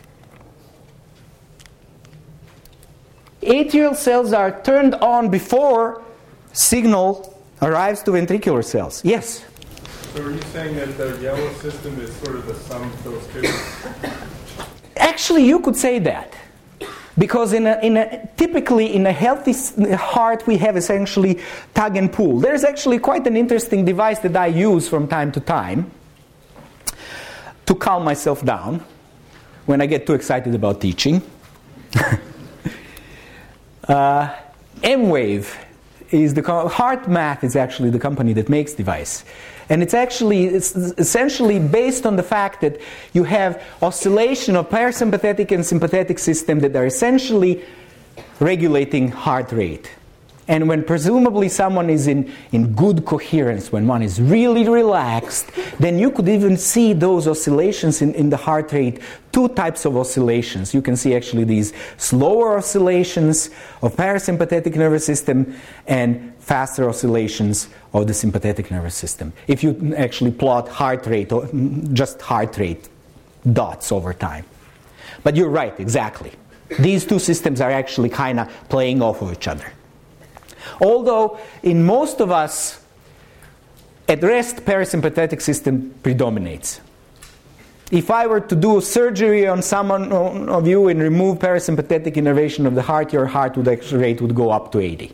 Atrial cells are turned on before signal arrives to ventricular cells. Yes? So are you saying that the yellow system is sort of the sum of those two? Actually, you could say that. Because typically in a healthy heart we have essentially tug and pull. There's actually quite an interesting device that I use from time to time to calm myself down when I get too excited about teaching. M-Wave is HeartMath is actually the company that makes device. And it's essentially based on the fact that you have oscillation of parasympathetic and sympathetic system that are essentially regulating heart rate. And when presumably someone is in good coherence, when one is really relaxed, then you could even see those oscillations in the heart rate, two types of oscillations. You can see actually these slower oscillations of parasympathetic nervous system and faster oscillations of the sympathetic nervous system. If you actually plot heart rate, or just heart rate dots over time. But you're right, exactly. These two systems are actually kind of playing off of each other. Although in most of us, at rest, parasympathetic system predominates. If I were to do surgery on someone of you and remove parasympathetic innervation of the heart, your heart rate would go up to 80.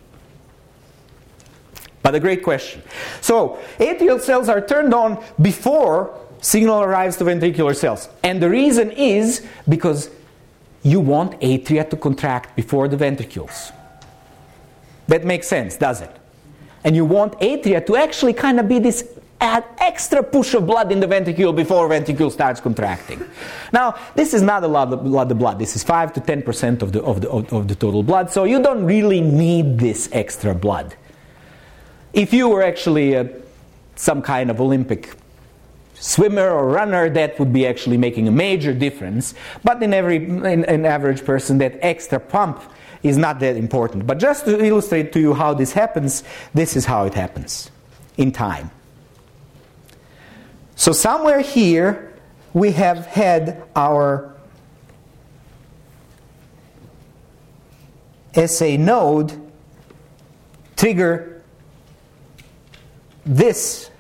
But a great question. So, atrial cells are turned on before signal arrives to ventricular cells. And the reason is because you want atria to contract before the ventricles. That makes sense, does it? And you want atria to actually kind of be this extra push of blood in the ventricle before ventricle starts contracting. Now, this is not a lot of blood. This is 5 to 10% of the total blood. So you don't really need this extra blood. If you were actually some kind of Olympic swimmer or runner, that would be actually making a major difference. But in an average person, that extra pump is not that important. But just to illustrate to you how this happens, this is how it happens in time. So somewhere here we have had our SA node trigger this,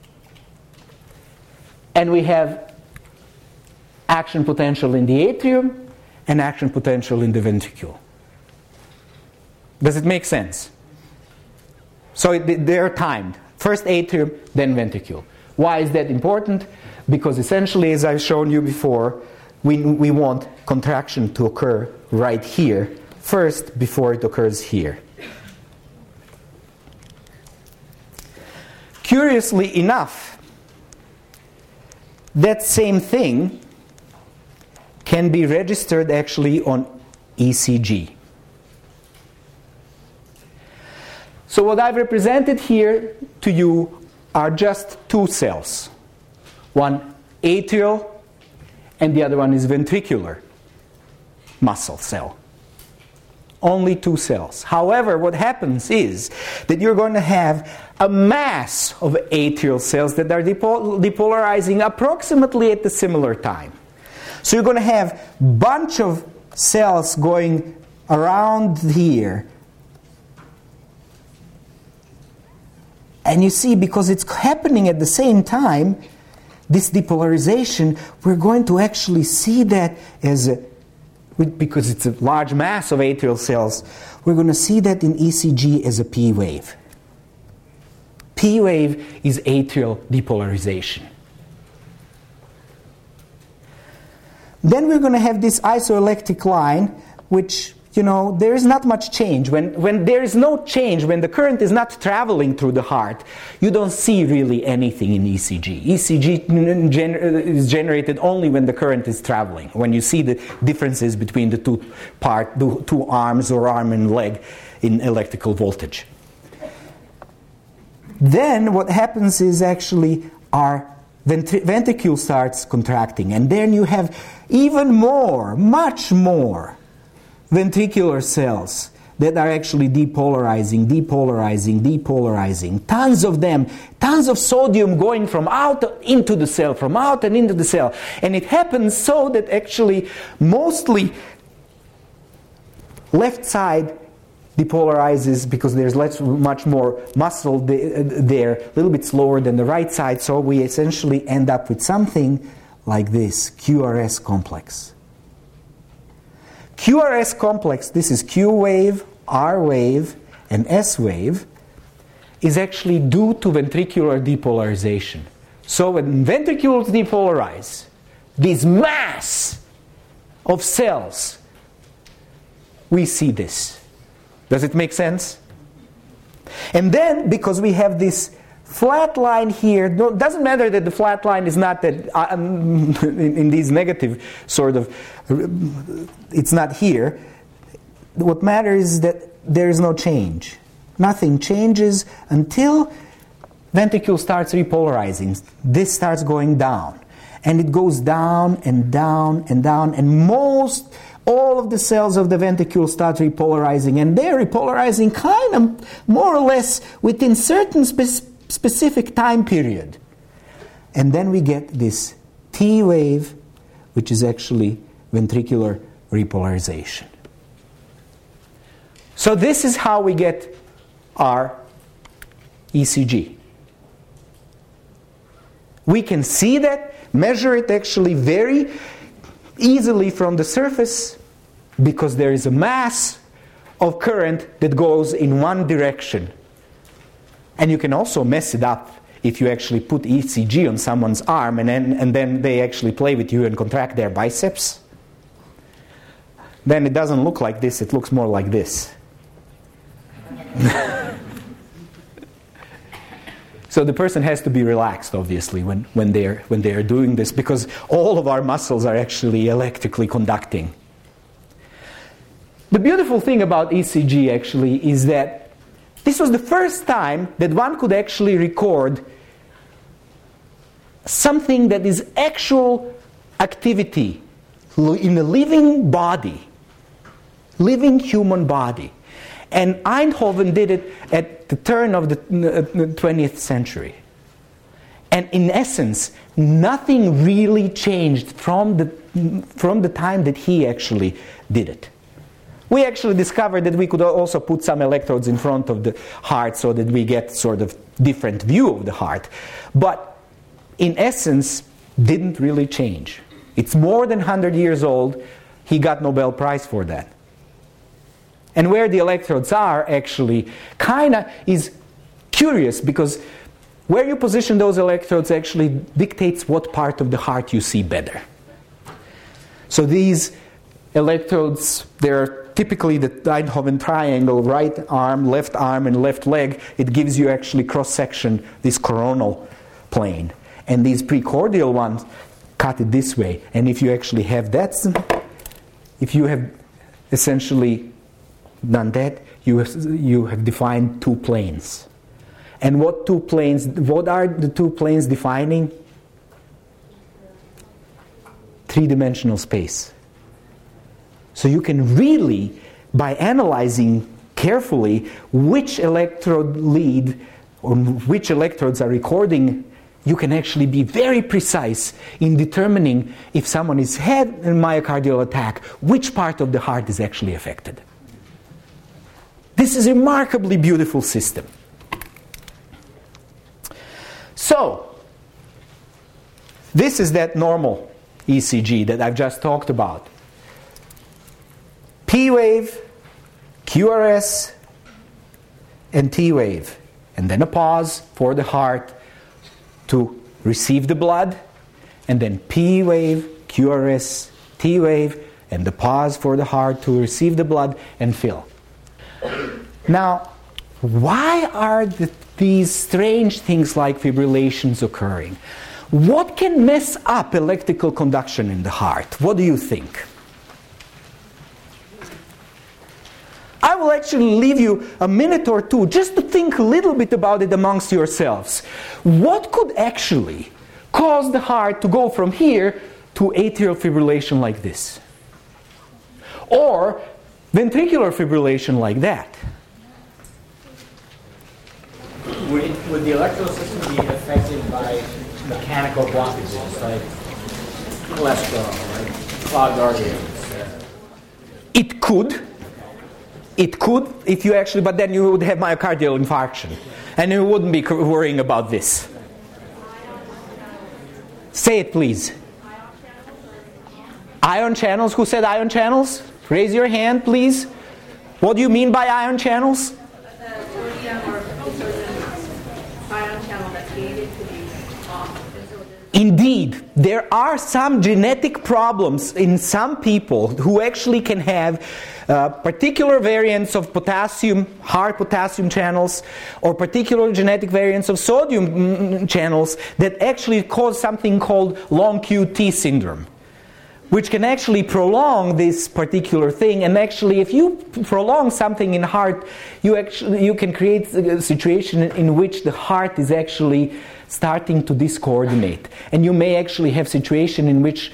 and we have action potential in the atrium and action potential in the ventricle. Does it make sense? So they're timed. First atrium, then ventricle. Why is that important? Because essentially, as I've shown you before, we want contraction to occur right here first before it occurs here. Curiously enough, that same thing can be registered actually on ECG. So what I've represented here to you are just two cells. One atrial and the other one is ventricular muscle cell. Only two cells. However, what happens is that you're going to have a mass of atrial cells that are depolarizing approximately at the similar time. So you're going to have a bunch of cells going around here. And you see, because it's happening at the same time, this depolarization, we're going to actually see that because it's a large mass of atrial cells, we're going to see that in ECG as a P wave. P wave is atrial depolarization. Then we're going to have this isoelectric line, which, there is not much change. When there is no change, when the current is not traveling through the heart, you don't see really anything in ECG. ECG is generated only when the current is traveling, when you see the differences between the two arms or arm and leg in electrical voltage. Then what happens is actually our ventricle starts contracting, and then you have even more, much more ventricular cells that are actually depolarizing. Tons of them, tons of sodium going from out into the cell, from out and into the cell. And it happens so that actually mostly left side depolarizes because there's much more muscle there, a little bit slower than the right side. So we essentially end up with something like this, QRS complex. QRS complex, this is Q wave, R wave, and S wave, is actually due to ventricular depolarization. So when ventricles depolarize, this mass of cells, we see this. Does it make sense? And then, because we have this flat line here, doesn't matter that the flat line is not that in these negative sort of, it's not here. What matters is that there is no change. Nothing changes until ventricle starts repolarizing. This starts going down. And it goes down and down and down. And all of the cells of the ventricle start repolarizing. And they're repolarizing kind of more or less within certain specific time period. And then we get this T wave, which is actually ventricular repolarization. So this is how we get our ECG. We can see that, measure it actually very easily from the surface because there is a mass of current that goes in one direction. And you can also mess it up if you actually put ECG on someone's arm and then they actually play with you and contract their biceps. Then it doesn't look like this, it looks more like this. So the person has to be relaxed, obviously, when they're doing this, because all of our muscles are actually electrically conducting. The beautiful thing about ECG actually is that this was the first time that one could actually record something that is actual activity in a living body, living human body. And Eindhoven did it at the turn of the 20th century. And in essence, nothing really changed from the time that he actually did it. We actually discovered that we could also put some electrodes in front of the heart so that we get sort of different view of the heart. But in essence, didn't really change. It's more than 100 years old. He got Nobel Prize for that. And where the electrodes are actually kind of is curious, because where you position those electrodes actually dictates what part of the heart you see better. So these electrodes, they're typically the Eindhoven triangle, right arm, and left leg. It gives you actually cross-section, this coronal plane. And these precordial ones cut it this way. And if you actually have that, if you have essentially done that, you have defined two planes. And what are the two planes defining? Three-dimensional space. So you can really, by analyzing carefully which electrode lead or which electrodes are recording, you can actually be very precise in determining if someone has had a myocardial attack, which part of the heart is actually affected. This is a remarkably beautiful system. So, this is that normal ECG that I've just talked about. P wave, QRS, and T wave. And then a pause for the heart to receive the blood. And then P wave, QRS, T wave, and the pause for the heart to receive the blood and fill. Now, why are these strange things like fibrillations occurring? What can mess up electrical conduction in the heart? What do you think? I will actually leave you a minute or two just to think a little bit about it amongst yourselves. What could actually cause the heart to go from here to atrial fibrillation like this? Or ventricular fibrillation like that? Would the electrical system be affected by mechanical blockages like cholesterol, like clogged arteries? It could. It could, if you actually, but then you would have myocardial infarction. And you wouldn't be worrying about this. Say it, please. Ion channels? Who said ion channels? Raise your hand, please. What do you mean by ion channels? Indeed, there are some genetic problems in some people who actually can have particular variants of potassium, high potassium channels, or particular genetic variants of sodium channels that actually cause something called long QT syndrome. which can actually prolong this particular thing. And actually, if you prolong something in heart, you can create a situation in which the heart is actually starting to discoordinate. And you may actually have situation in which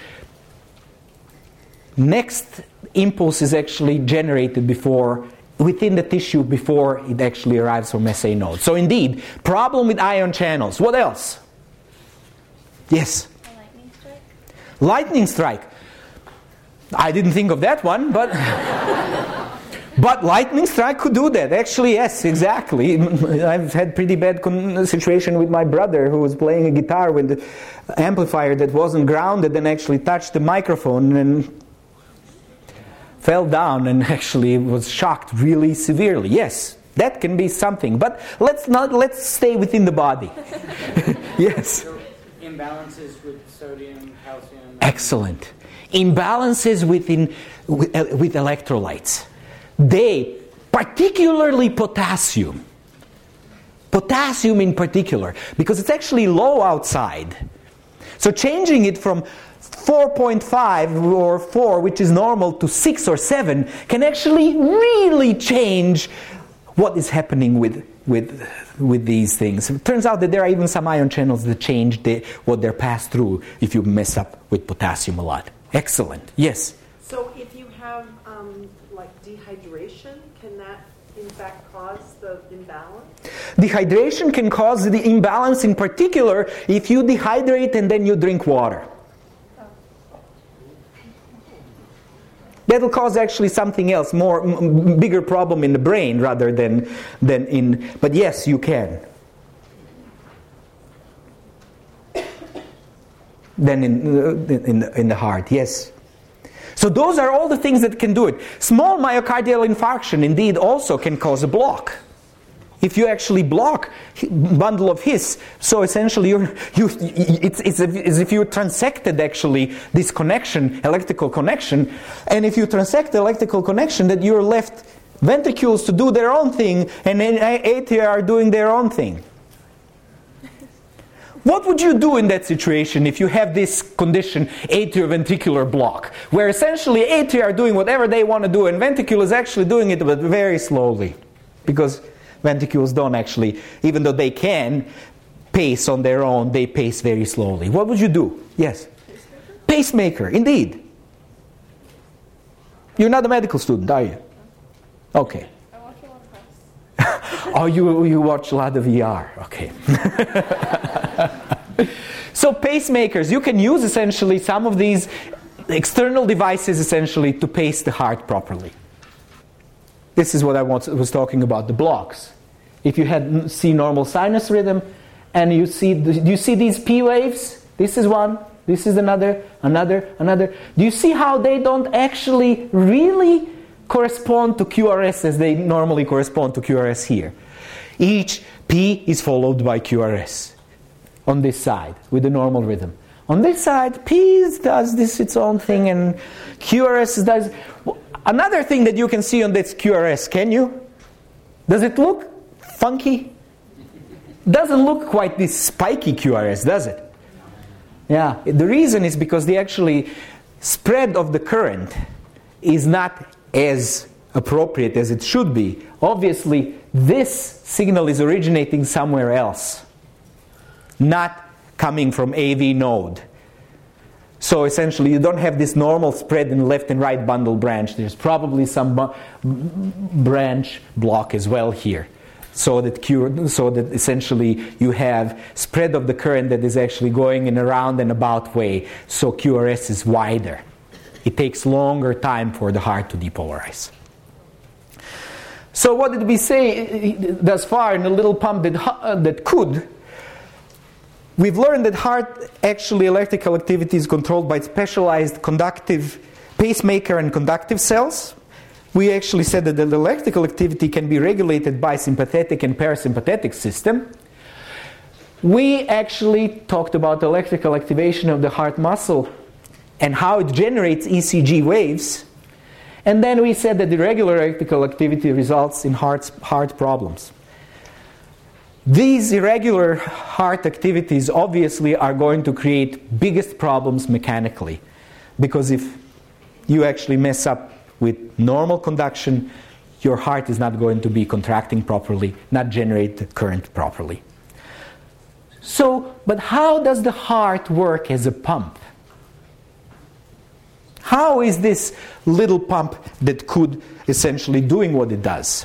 next impulse is actually generated within the tissue before it actually arrives from SA node. So indeed, problem with ion channels. What else? Yes? A lightning strike? Lightning strike. I didn't think of that one, but but lightning strike could do that. Actually, yes, exactly. I've had pretty bad situation with my brother who was playing a guitar with the amplifier that wasn't grounded and actually touched the microphone and fell down and actually was shocked really severely. Yes, that can be something. But let's stay within the body. Yes. So imbalances with sodium, calcium. Excellent. Imbalances with electrolytes. They, particularly potassium. Potassium in particular, because it's actually low outside. So changing it from 4.5 or 4, which is normal, to 6 or 7 can actually really change what is happening with these things. It turns out that there are even some ion channels that change what they're passed through if you mess up with potassium a lot. Excellent. Yes? So if you have like dehydration, can that in fact cause the imbalance? Dehydration can cause the imbalance, in particular if you dehydrate and then you drink water. That'll cause actually something else, bigger problem in the brain rather than in. But yes, you can. Than in the heart, yes. So those are all the things that can do it. Small myocardial infarction indeed also can cause a block. If you actually block bundle of His, so essentially it's as if you transected actually this connection, electrical connection, and if you transect the electrical connection, that you're left ventricles to do their own thing, and then atria are doing their own thing. What would you do in that situation if you have this condition, atrioventricular block, where essentially atria are doing whatever they want to do, and ventricle is actually doing it, but very slowly, because ventricles don't actually, even though they can pace on their own, they pace very slowly. What would you do? Yes? Pacemaker, indeed. You're not a medical student, are you? Okay. I watch a lot of press. Oh, you watch a lot of ER. Okay. So pacemakers, you can use essentially some of these external devices essentially to pace the heart properly. This is what I was talking about, the blocks. If you see normal sinus rhythm, and do you see these P waves? This is one, this is another. Do you see how they don't actually really correspond to QRS as they normally correspond to QRS here? Each P is followed by QRS on this side with the normal rhythm. On this side, P does this its own thing, and QRS does. Another thing that you can see on this QRS, can you? Does it look funky? Doesn't look quite this spiky QRS, does it? Yeah, the reason is because the actually spread of the current is not as appropriate as it should be. Obviously, this signal is originating somewhere else, not coming from AV node. So essentially, you don't have this normal spread in left and right bundle branch. There's probably some branch block as well here. So that essentially you have spread of the current that is actually going in a round and about way. So QRS is wider. It takes longer time for the heart to depolarize. So what did we say thus far in the little pump that could? We've learned that heart actually electrical activity is controlled by specialized conductive pacemaker and conductive cells. We actually said that the electrical activity can be regulated by sympathetic and parasympathetic system. We actually talked about electrical activation of the heart muscle and how it generates ECG waves. And then we said that irregular electrical activity results in heart problems. These irregular heart activities obviously are going to create biggest problems mechanically. because if you actually mess up with normal conduction, your heart is not going to be contracting properly, not generate the current properly. So, but how does the heart work as a pump? How is this little pump that could essentially doing what it does?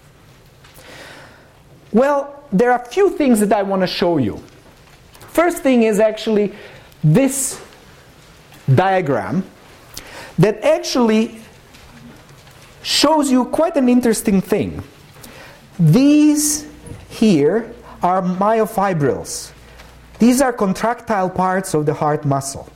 Well, there are a few things that I want to show you. First thing is actually this diagram that actually shows you quite an interesting thing. These here are myofibrils. These are contractile parts of the heart muscle.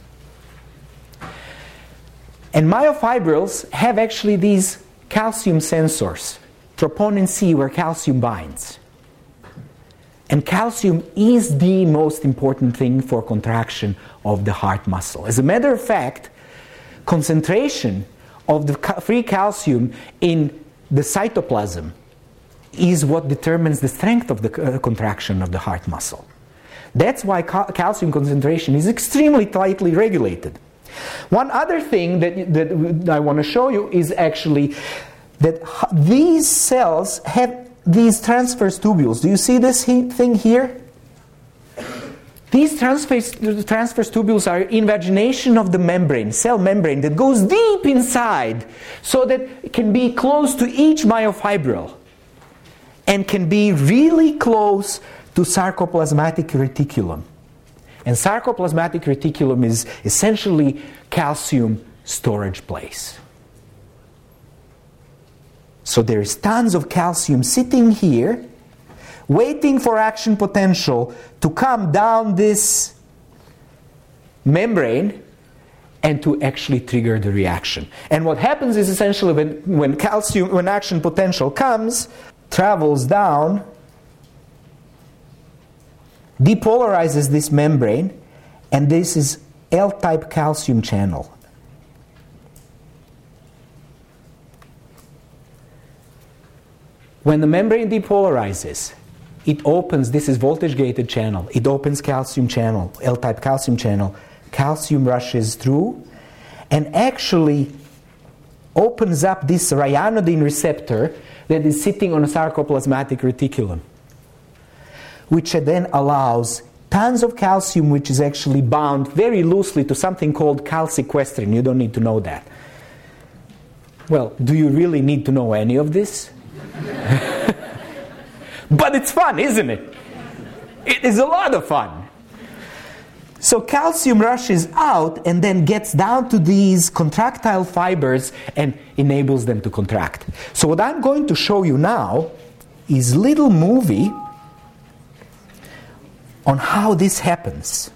And myofibrils have actually these calcium sensors, troponin C, where calcium binds. And calcium is the most important thing for contraction of the heart muscle. As a matter of fact, concentration of the free calcium in the cytoplasm is what determines the strength of the contraction of the heart muscle. That's why calcium concentration is extremely tightly regulated. One other thing that I want to show you is actually that these cells have these transverse tubules. Do you see this thing here? These transverse tubules are invagination of the membrane, cell membrane, that goes deep inside so that it can be close to each myofibril and can be really close to sarcoplasmatic reticulum. And sarcoplasmatic reticulum is essentially calcium storage place. So there is tons of calcium sitting here, waiting for action potential to come down this membrane and to actually trigger the reaction. And what happens is essentially when action potential comes, travels down, depolarizes this membrane, and this is L-type calcium channel. When the membrane depolarizes, it opens, this is voltage-gated channel, it opens calcium channel, L-type calcium channel, calcium rushes through, and actually opens up this ryanodine receptor that is sitting on a sarcoplasmatic reticulum, which then allows tons of calcium, which is actually bound very loosely to something called calsequestrin. You don't need to know that. Well, do you really need to know any of this? But it's fun, isn't it? It is a lot of fun. So calcium rushes out and then gets down to these contractile fibers and enables them to contract. So what I'm going to show you now is a little movie on how this happens.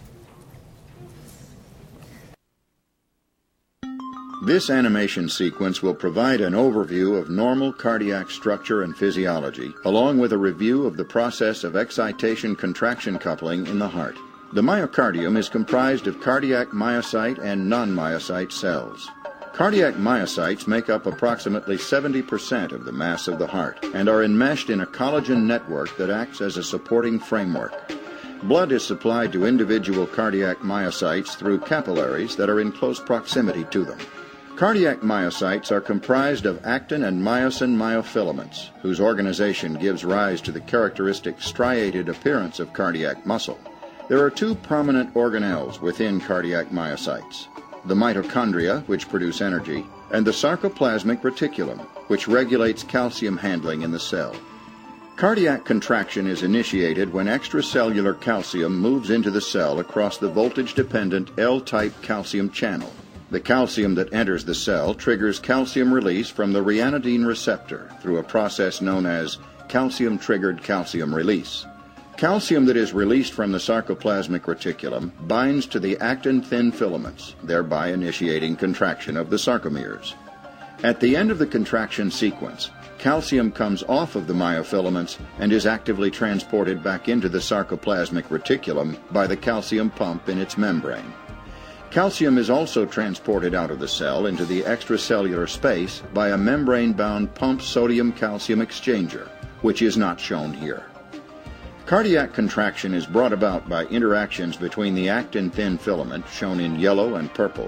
This animation sequence will provide an overview of normal cardiac structure and physiology, along with a review of the process of excitation-contraction coupling in the heart. The myocardium is comprised of cardiac myocyte and non-myocyte cells. Cardiac myocytes make up approximately 70% of the mass of the heart and are enmeshed in a collagen network that acts as a supporting framework. Blood is supplied to individual cardiac myocytes through capillaries that are in close proximity to them. Cardiac myocytes are comprised of actin and myosin myofilaments, whose organization gives rise to the characteristic striated appearance of cardiac muscle. There are two prominent organelles within cardiac myocytes: the mitochondria, which produce energy, and the sarcoplasmic reticulum, which regulates calcium handling in the cell. Cardiac contraction is initiated when extracellular calcium moves into the cell across the voltage-dependent L-type calcium channel. The calcium that enters the cell triggers calcium release from the ryanodine receptor through a process known as calcium-triggered calcium release. Calcium that is released from the sarcoplasmic reticulum binds to the actin-thin filaments, thereby initiating contraction of the sarcomeres. At the end of the contraction sequence, calcium comes off of the myofilaments and is actively transported back into the sarcoplasmic reticulum by the calcium pump in its membrane. Calcium is also transported out of the cell into the extracellular space by a membrane-bound pump sodium-calcium exchanger, which is not shown here. Cardiac contraction is brought about by interactions between the actin-thin filament, shown in yellow and purple,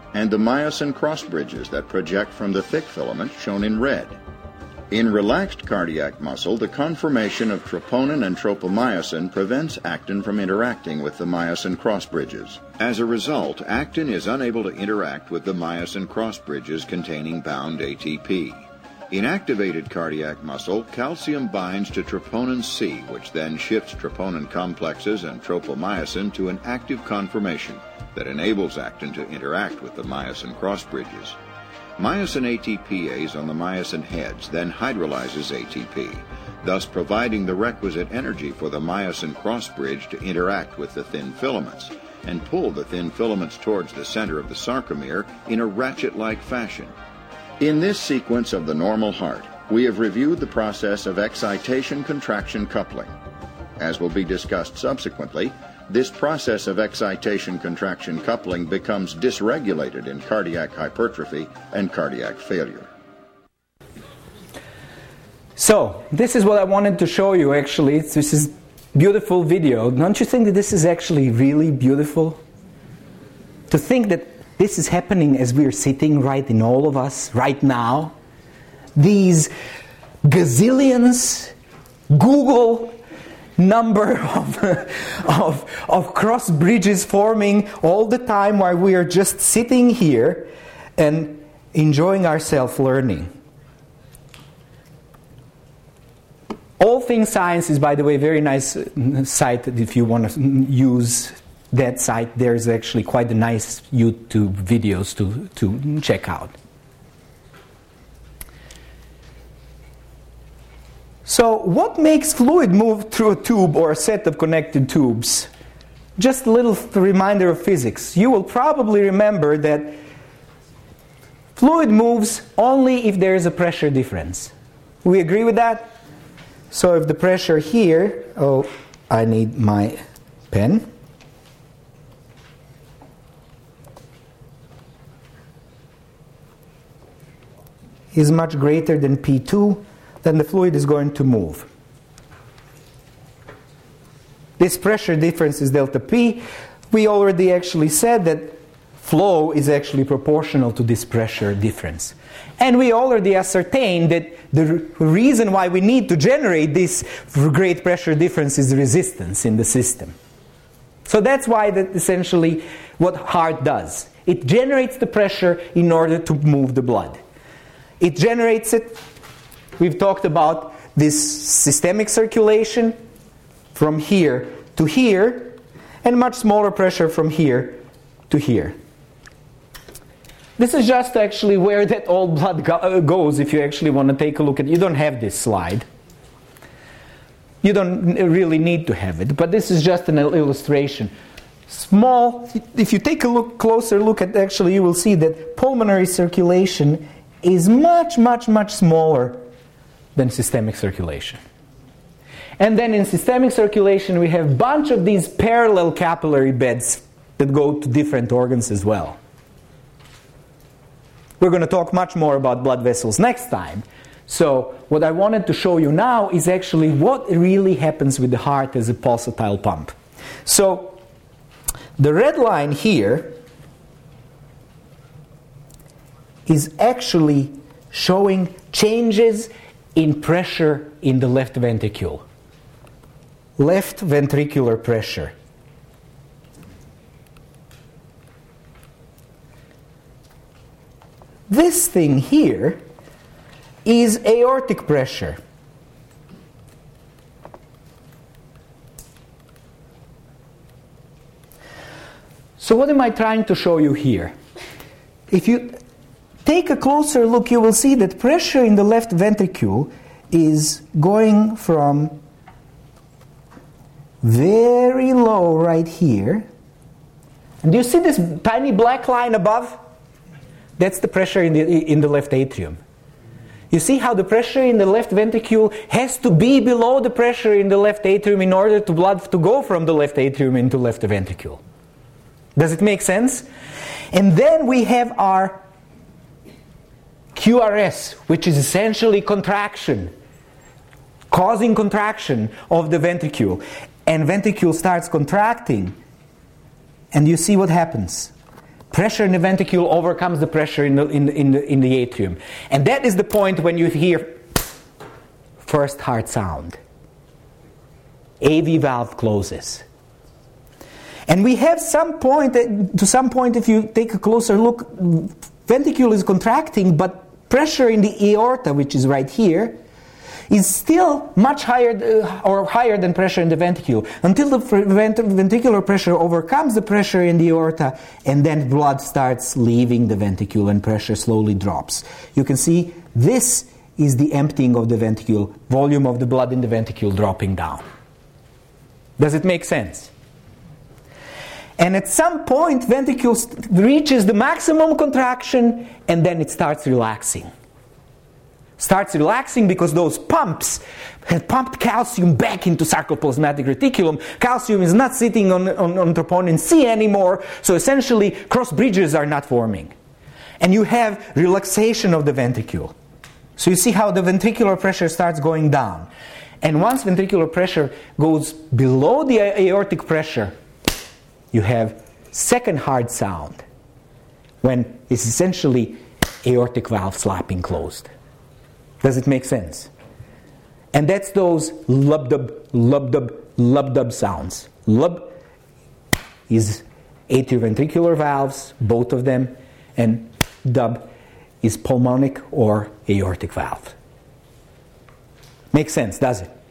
and the myosin cross bridges that project from the thick filament shown in red. In relaxed cardiac muscle, the conformation of troponin and tropomyosin prevents actin from interacting with the myosin cross bridges. As a result, actin is unable to interact with the myosin cross bridges containing bound ATP. In activated cardiac muscle, calcium binds to troponin C, which then shifts troponin complexes and tropomyosin to an active conformation that enables actin to interact with the myosin cross bridges. Myosin ATPase on the myosin heads then hydrolyzes ATP, thus providing the requisite energy for the myosin cross bridge to interact with the thin filaments and pull the thin filaments towards the center of the sarcomere in a ratchet-like fashion. In this sequence of the normal heart, we have reviewed the process of excitation-contraction coupling. As will be discussed subsequently, this process of excitation-contraction coupling becomes dysregulated in cardiac hypertrophy and cardiac failure. So, this is what I wanted to show you actually. This is beautiful video. Don't you think that this is actually really beautiful? To think that this is happening as we are sitting right in all of us right now. These gazillions, Google number of cross bridges forming all the time while we are just sitting here and enjoying our self-learning. All Things Science is, by the way, a very nice site if you want to use that site. There's actually quite a nice YouTube videos to check out. So what makes fluid move through a tube or a set of connected tubes? Just a little reminder of physics. You will probably remember that fluid moves only if there is a pressure difference. We agree with that? So if the pressure here, I need my pen. Is much greater than P2, then the fluid is going to move. This pressure difference is delta P. We already actually said that flow is actually proportional to this pressure difference. And we already ascertained that the reason why we need to generate this great pressure difference is resistance in the system. So that's why that essentially what heart does. It generates the pressure in order to move the blood. It generates it. We've talked about this systemic circulation from here to here, and much smaller pressure from here to here. This is just actually where that all blood goes if you actually want to take a look at it. You don't have this slide. You don't really need to have it, but this is just an illustration. Small, if you take a closer look at actually, you will see that pulmonary circulation is much, much, much smaller than systemic circulation. And then in systemic circulation we have a bunch of these parallel capillary beds that go to different organs as well. We're going to talk much more about blood vessels next time. So what I wanted to show you now is actually what really happens with the heart as a pulsatile pump. So the red line here is actually showing changes in pressure in the left ventricle. Left ventricular pressure. This thing here is aortic pressure. So what am I trying to show you here? If you take a closer look, you will see that pressure in the left ventricle is going from very low right here. And do you see this tiny black line above? That's the pressure in the left atrium. You see how the pressure in the left ventricle has to be below the pressure in the left atrium in order for blood to go from the left atrium into left ventricle. Does it make sense? And then we have our QRS, which is essentially contraction, causing contraction of the ventricle. And ventricle starts contracting. And you see what happens. Pressure in the ventricle overcomes the pressure in the atrium. And that is the point when you hear first heart sound. AV valve closes. And we have to some point, if you take a closer look, ventricle is contracting, but pressure in the aorta, which is right here, is still much higher or higher than pressure in the ventricle, until the ventricular pressure overcomes the pressure in the aorta, and then blood starts leaving the ventricle and pressure slowly drops. You can see this is the emptying of the ventricle, volume of the blood in the ventricle dropping down. Does it make sense? And at some point, ventricle reaches the maximum contraction, and then it starts relaxing. Starts relaxing because those pumps have pumped calcium back into sarcoplasmatic reticulum. Calcium is not sitting on troponin C anymore, so essentially cross bridges are not forming. And you have relaxation of the ventricle. So you see how the ventricular pressure starts going down. And once ventricular pressure goes below the aortic pressure, you have second heart sound, when it's essentially aortic valve slapping closed. Does it make sense? And that's those lub-dub, lub-dub, lub-dub sounds. Lub is atrioventricular valves, both of them, and dub is pulmonic or aortic valve. Makes sense, does it?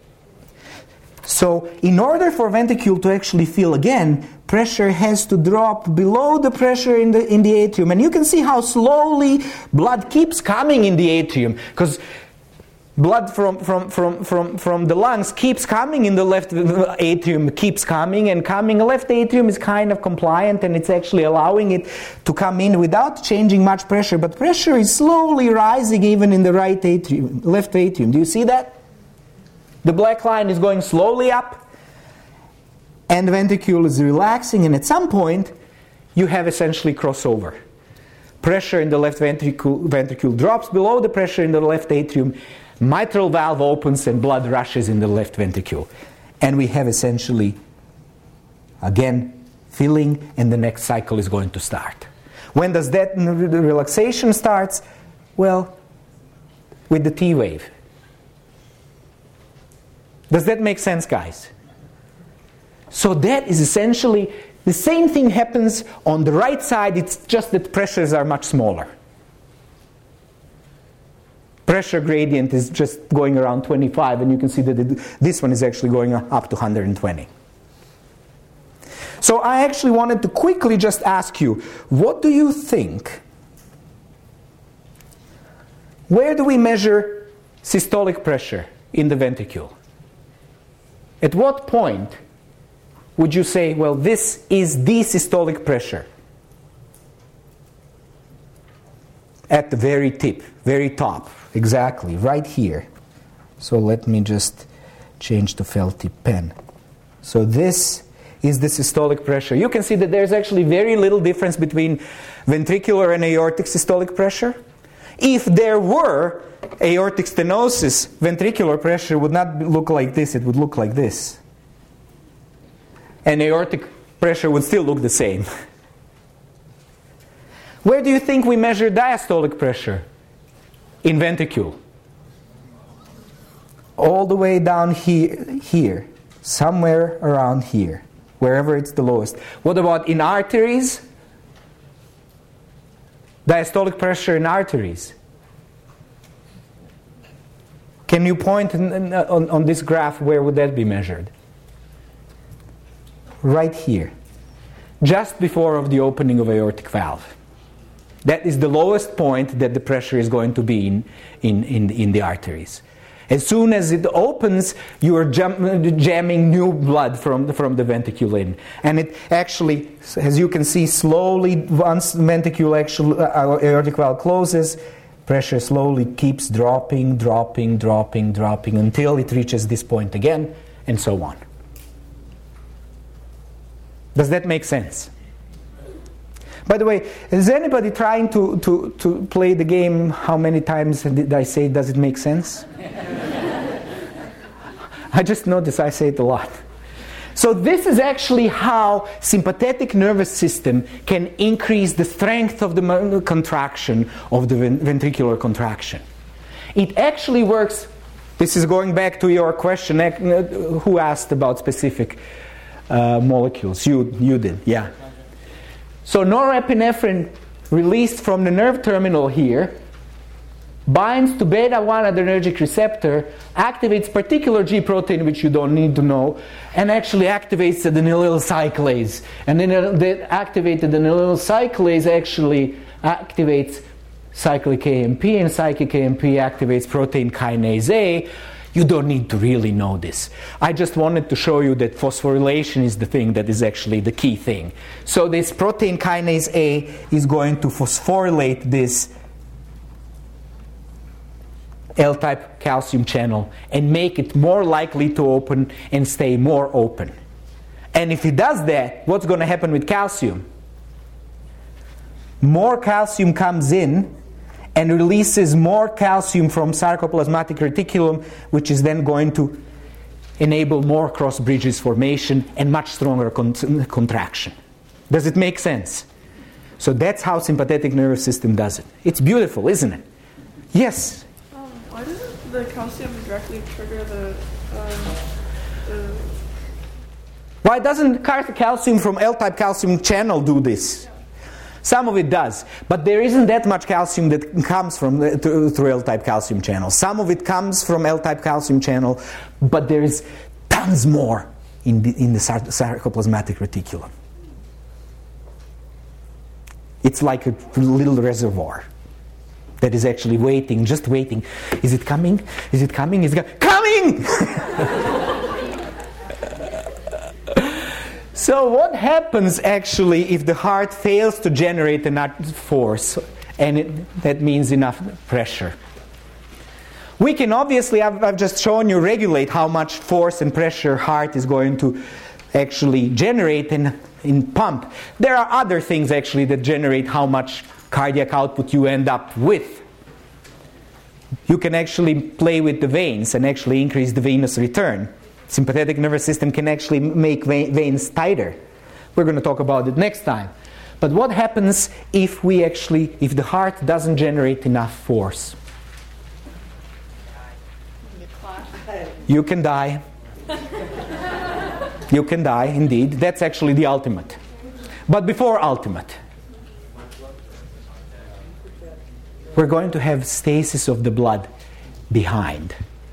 So in order for ventricle to actually fill again, pressure has to drop below the pressure in the atrium. And you can see how slowly blood keeps coming in the atrium, because blood from the lungs keeps coming in the left atrium, keeps coming and coming. The left atrium is kind of compliant, and it's actually allowing it to come in without changing much pressure. But pressure is slowly rising even in the right atrium, left atrium. Do you see that? The black line is going slowly up, and the ventricle is relaxing, and at some point you have essentially crossover. Pressure in the left ventricle drops below the pressure in the left atrium. Mitral valve opens and blood rushes in the left ventricle. And we have essentially, again, filling, and the next cycle is going to start. When does that relaxation starts? Well, with the T wave. Does that make sense, guys? So that is essentially the same thing happens on the right side, it's just that pressures are much smaller. Pressure gradient is just going around 25, and you can see that this one is actually going up to 120. So I actually wanted to quickly just ask you, what do you think? Where do we measure systolic pressure in the ventricle? At what point would you say, well, this is the systolic pressure? At the very tip, very top, exactly, right here. So let me just change to felt tip pen. So this is the systolic pressure. You can see that there's actually very little difference between ventricular and aortic systolic pressure. If there were aortic stenosis, ventricular pressure would not look like this, it would look like this. And aortic pressure would still look the same. Where do you think we measure diastolic pressure in ventricle? All the way down here, somewhere around here, wherever it's the lowest. What about in arteries? Diastolic pressure in arteries. Can you point on this graph, where would that be measured? Right here, just before of the opening of aortic valve. That is the lowest point that the pressure is going to be in the arteries. As soon as it opens, you are jamming new blood from the ventricle in. And it actually, as you can see, slowly, once the ventricle aortic valve closes, pressure slowly keeps dropping until it reaches this point again, and so on. Does that make sense? By the way, is anybody trying to play the game? How many times did I say, does it make sense? I just noticed I say it a lot. So this is actually how sympathetic nervous system can increase the strength of the contraction of the ventricular contraction. It actually works. This is going back to your question, who asked about specific molecules? You did, yeah. So norepinephrine released from the nerve terminal here binds to beta-1 adrenergic receptor, activates particular G protein, which you don't need to know, and actually activates the adenylyl cyclase. And then the activated adenylyl cyclase actually activates cyclic AMP, and cyclic AMP activates protein kinase A. You don't need to really know this. I just wanted to show you that phosphorylation is the thing that is actually the key thing. So this protein kinase A is going to phosphorylate this L-type calcium channel and make it more likely to open and stay more open. And if it does that, what's going to happen with calcium? More calcium comes in and releases more calcium from sarcoplasmatic reticulum, which is then going to enable more cross bridges formation and much stronger contraction. Does it make sense? So that's how sympathetic nervous system does it. It's beautiful, isn't it? Yes? Why doesn't the calcium directly trigger the Why doesn't calcium from L-type calcium channel do this? Some of it does, but there isn't that much calcium that comes from through L-type calcium channel. Some of it comes from L-type calcium channel, but there is tons more in the sarcoplasmatic reticulum. It's like a little reservoir that is actually waiting, just waiting. Is it coming? Is it coming? Is it coming? So what happens actually if the heart fails to generate enough force, and that means enough pressure? We can obviously, I've just shown you, regulate how much force and pressure heart is going to actually generate in pump. There are other things actually that generate how much cardiac output you end up with. You can actually play with the veins and actually increase the venous return. Sympathetic nervous system can actually make veins tighter. We're going to talk about it next time. But what happens if the heart doesn't generate enough force? You can die. You can die, indeed. That's actually the ultimate. But before ultimate, we're going to have stasis of the blood behind.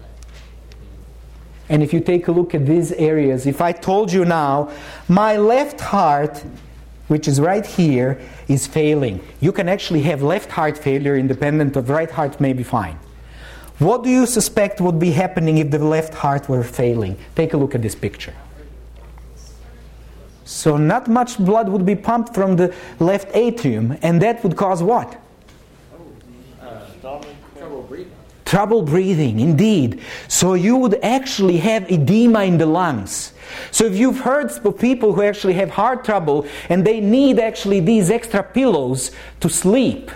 And if you take a look at these areas, if I told you now, my left heart, which is right here, is failing. You can actually have left heart failure independent of right heart, may be fine. What do you suspect would be happening if the left heart were failing? Take a look at this picture. So not much blood would be pumped from the left atrium, and that would cause what? Trouble breathing. Trouble breathing, indeed. So you would actually have edema in the lungs. So if you've heard of people who actually have heart trouble and they need actually these extra pillows to sleep,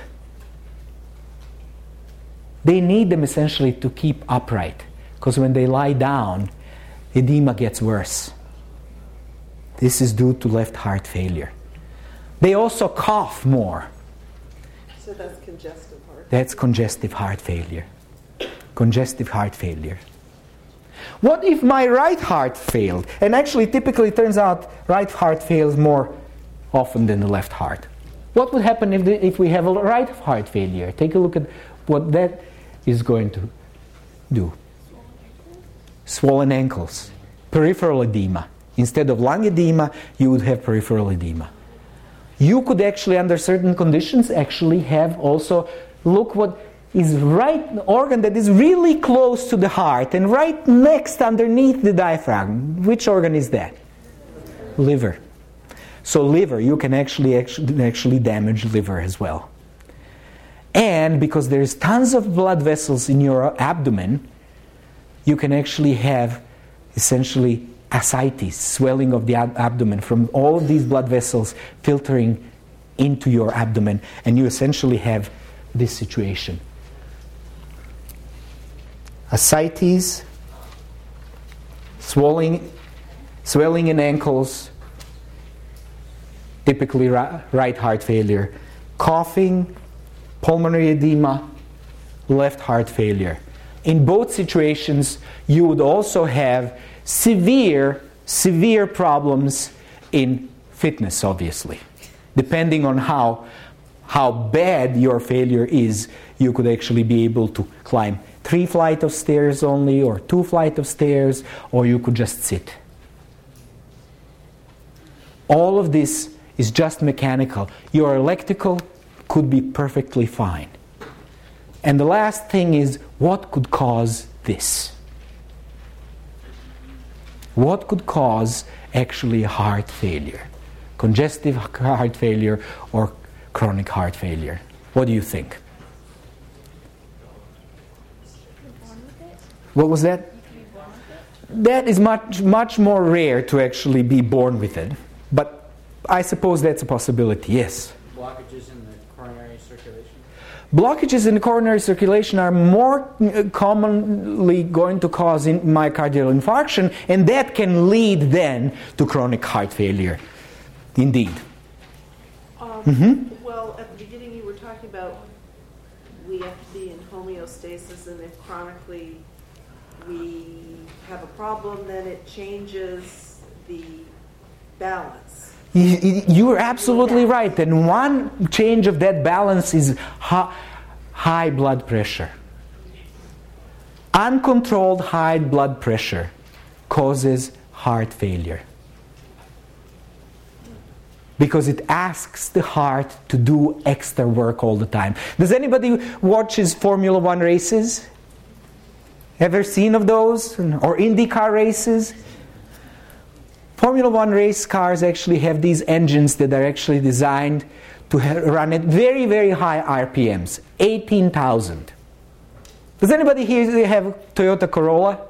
they need them essentially to keep upright, because when they lie down, edema gets worse. This is due to left heart failure. They also cough more. So that's congestive heart. That's congestive heart failure. Congestive heart failure. What if my right heart failed? And actually, typically, it turns out right heart fails more often than the left heart. What would happen if we have a right heart failure? Take a look at what that is going to do. Swollen ankles. Peripheral edema. Instead of lung edema, you would have peripheral edema. You could actually, under certain conditions, actually have also, look what is right organ that is really close to the heart and right next underneath the diaphragm. Which organ is that? Liver. So liver, you can actually damage liver as well. And because there's tons of blood vessels in your abdomen, you can actually have essentially ascites, swelling of the abdomen from all of these blood vessels filtering into your abdomen, and you essentially have this situation. Ascites, swelling swelling in ankles, typically right heart failure. Coughing, pulmonary edema, left heart failure. In both situations, you would also have severe problems in fitness, obviously. Depending on how bad your failure is, you could actually be able to climb 3 flights of stairs only, or 2 flights of stairs, or you could just sit. All of this is just mechanical. Your electrical could be perfectly fine. And the last thing is, what could cause this? What could cause actually heart failure? Congestive heart failure or chronic heart failure? What do you think? What was that? That is much more rare to actually be born with it. But I suppose that's a possibility, yes. Blockages in the coronary circulation? Blockages in the coronary circulation are more commonly going to cause myocardial infarction, and that can lead then to chronic heart failure. Indeed. Well, at the beginning you were talking about we have to be in homeostasis, and if chronically we have a problem, then it changes the balance. You are absolutely right. And one change of that balance is high blood pressure. Uncontrolled high blood pressure causes heart failure, because it asks the heart to do extra work all the time. Does anybody watches Formula 1 races? Ever seen of those? Or IndyCar races? Formula 1 race cars actually have these engines that are actually designed to run at very, very high RPMs, 18,000. Does anybody here have Toyota Corolla?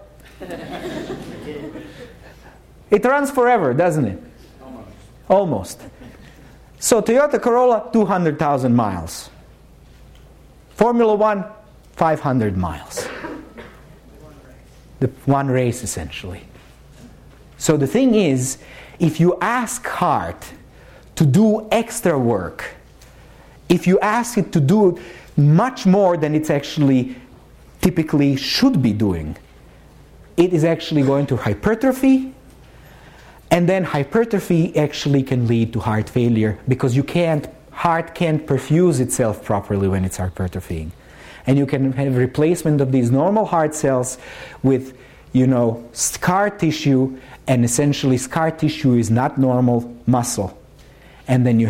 It runs forever, doesn't it? Almost. So Toyota Corolla, 200,000 miles. Formula 1, 500 miles. The one race, essentially. So the thing is, if you ask heart to do extra work, if you ask it to do much more than it's actually typically should be doing, it is actually going to hypertrophy, and then hypertrophy actually can lead to heart failure, because heart can't perfuse itself properly when it's hypertrophying. And you can have replacement of these normal heart cells with, scar tissue, and essentially scar tissue is not normal muscle. And then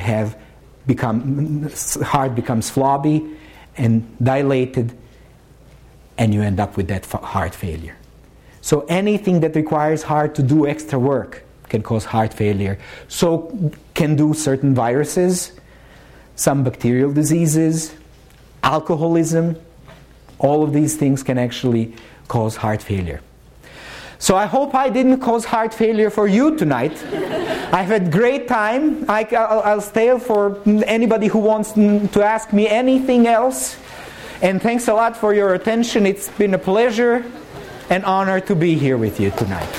heart becomes flabby and dilated, and you end up with that heart failure. So anything that requires heart to do extra work can cause heart failure. So can do certain viruses, some bacterial diseases, alcoholism. All of these things can actually cause heart failure. So I hope I didn't cause heart failure for you tonight. I've had great time. I'll stay for anybody who wants to ask me anything else. And thanks a lot for your attention. It's been a pleasure and honor to be here with you tonight.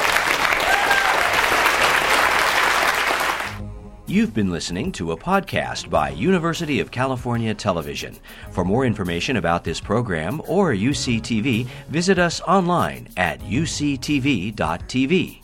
You've been listening to a podcast by University of California Television. For more information about this program or UCTV, visit us online at uctv.tv.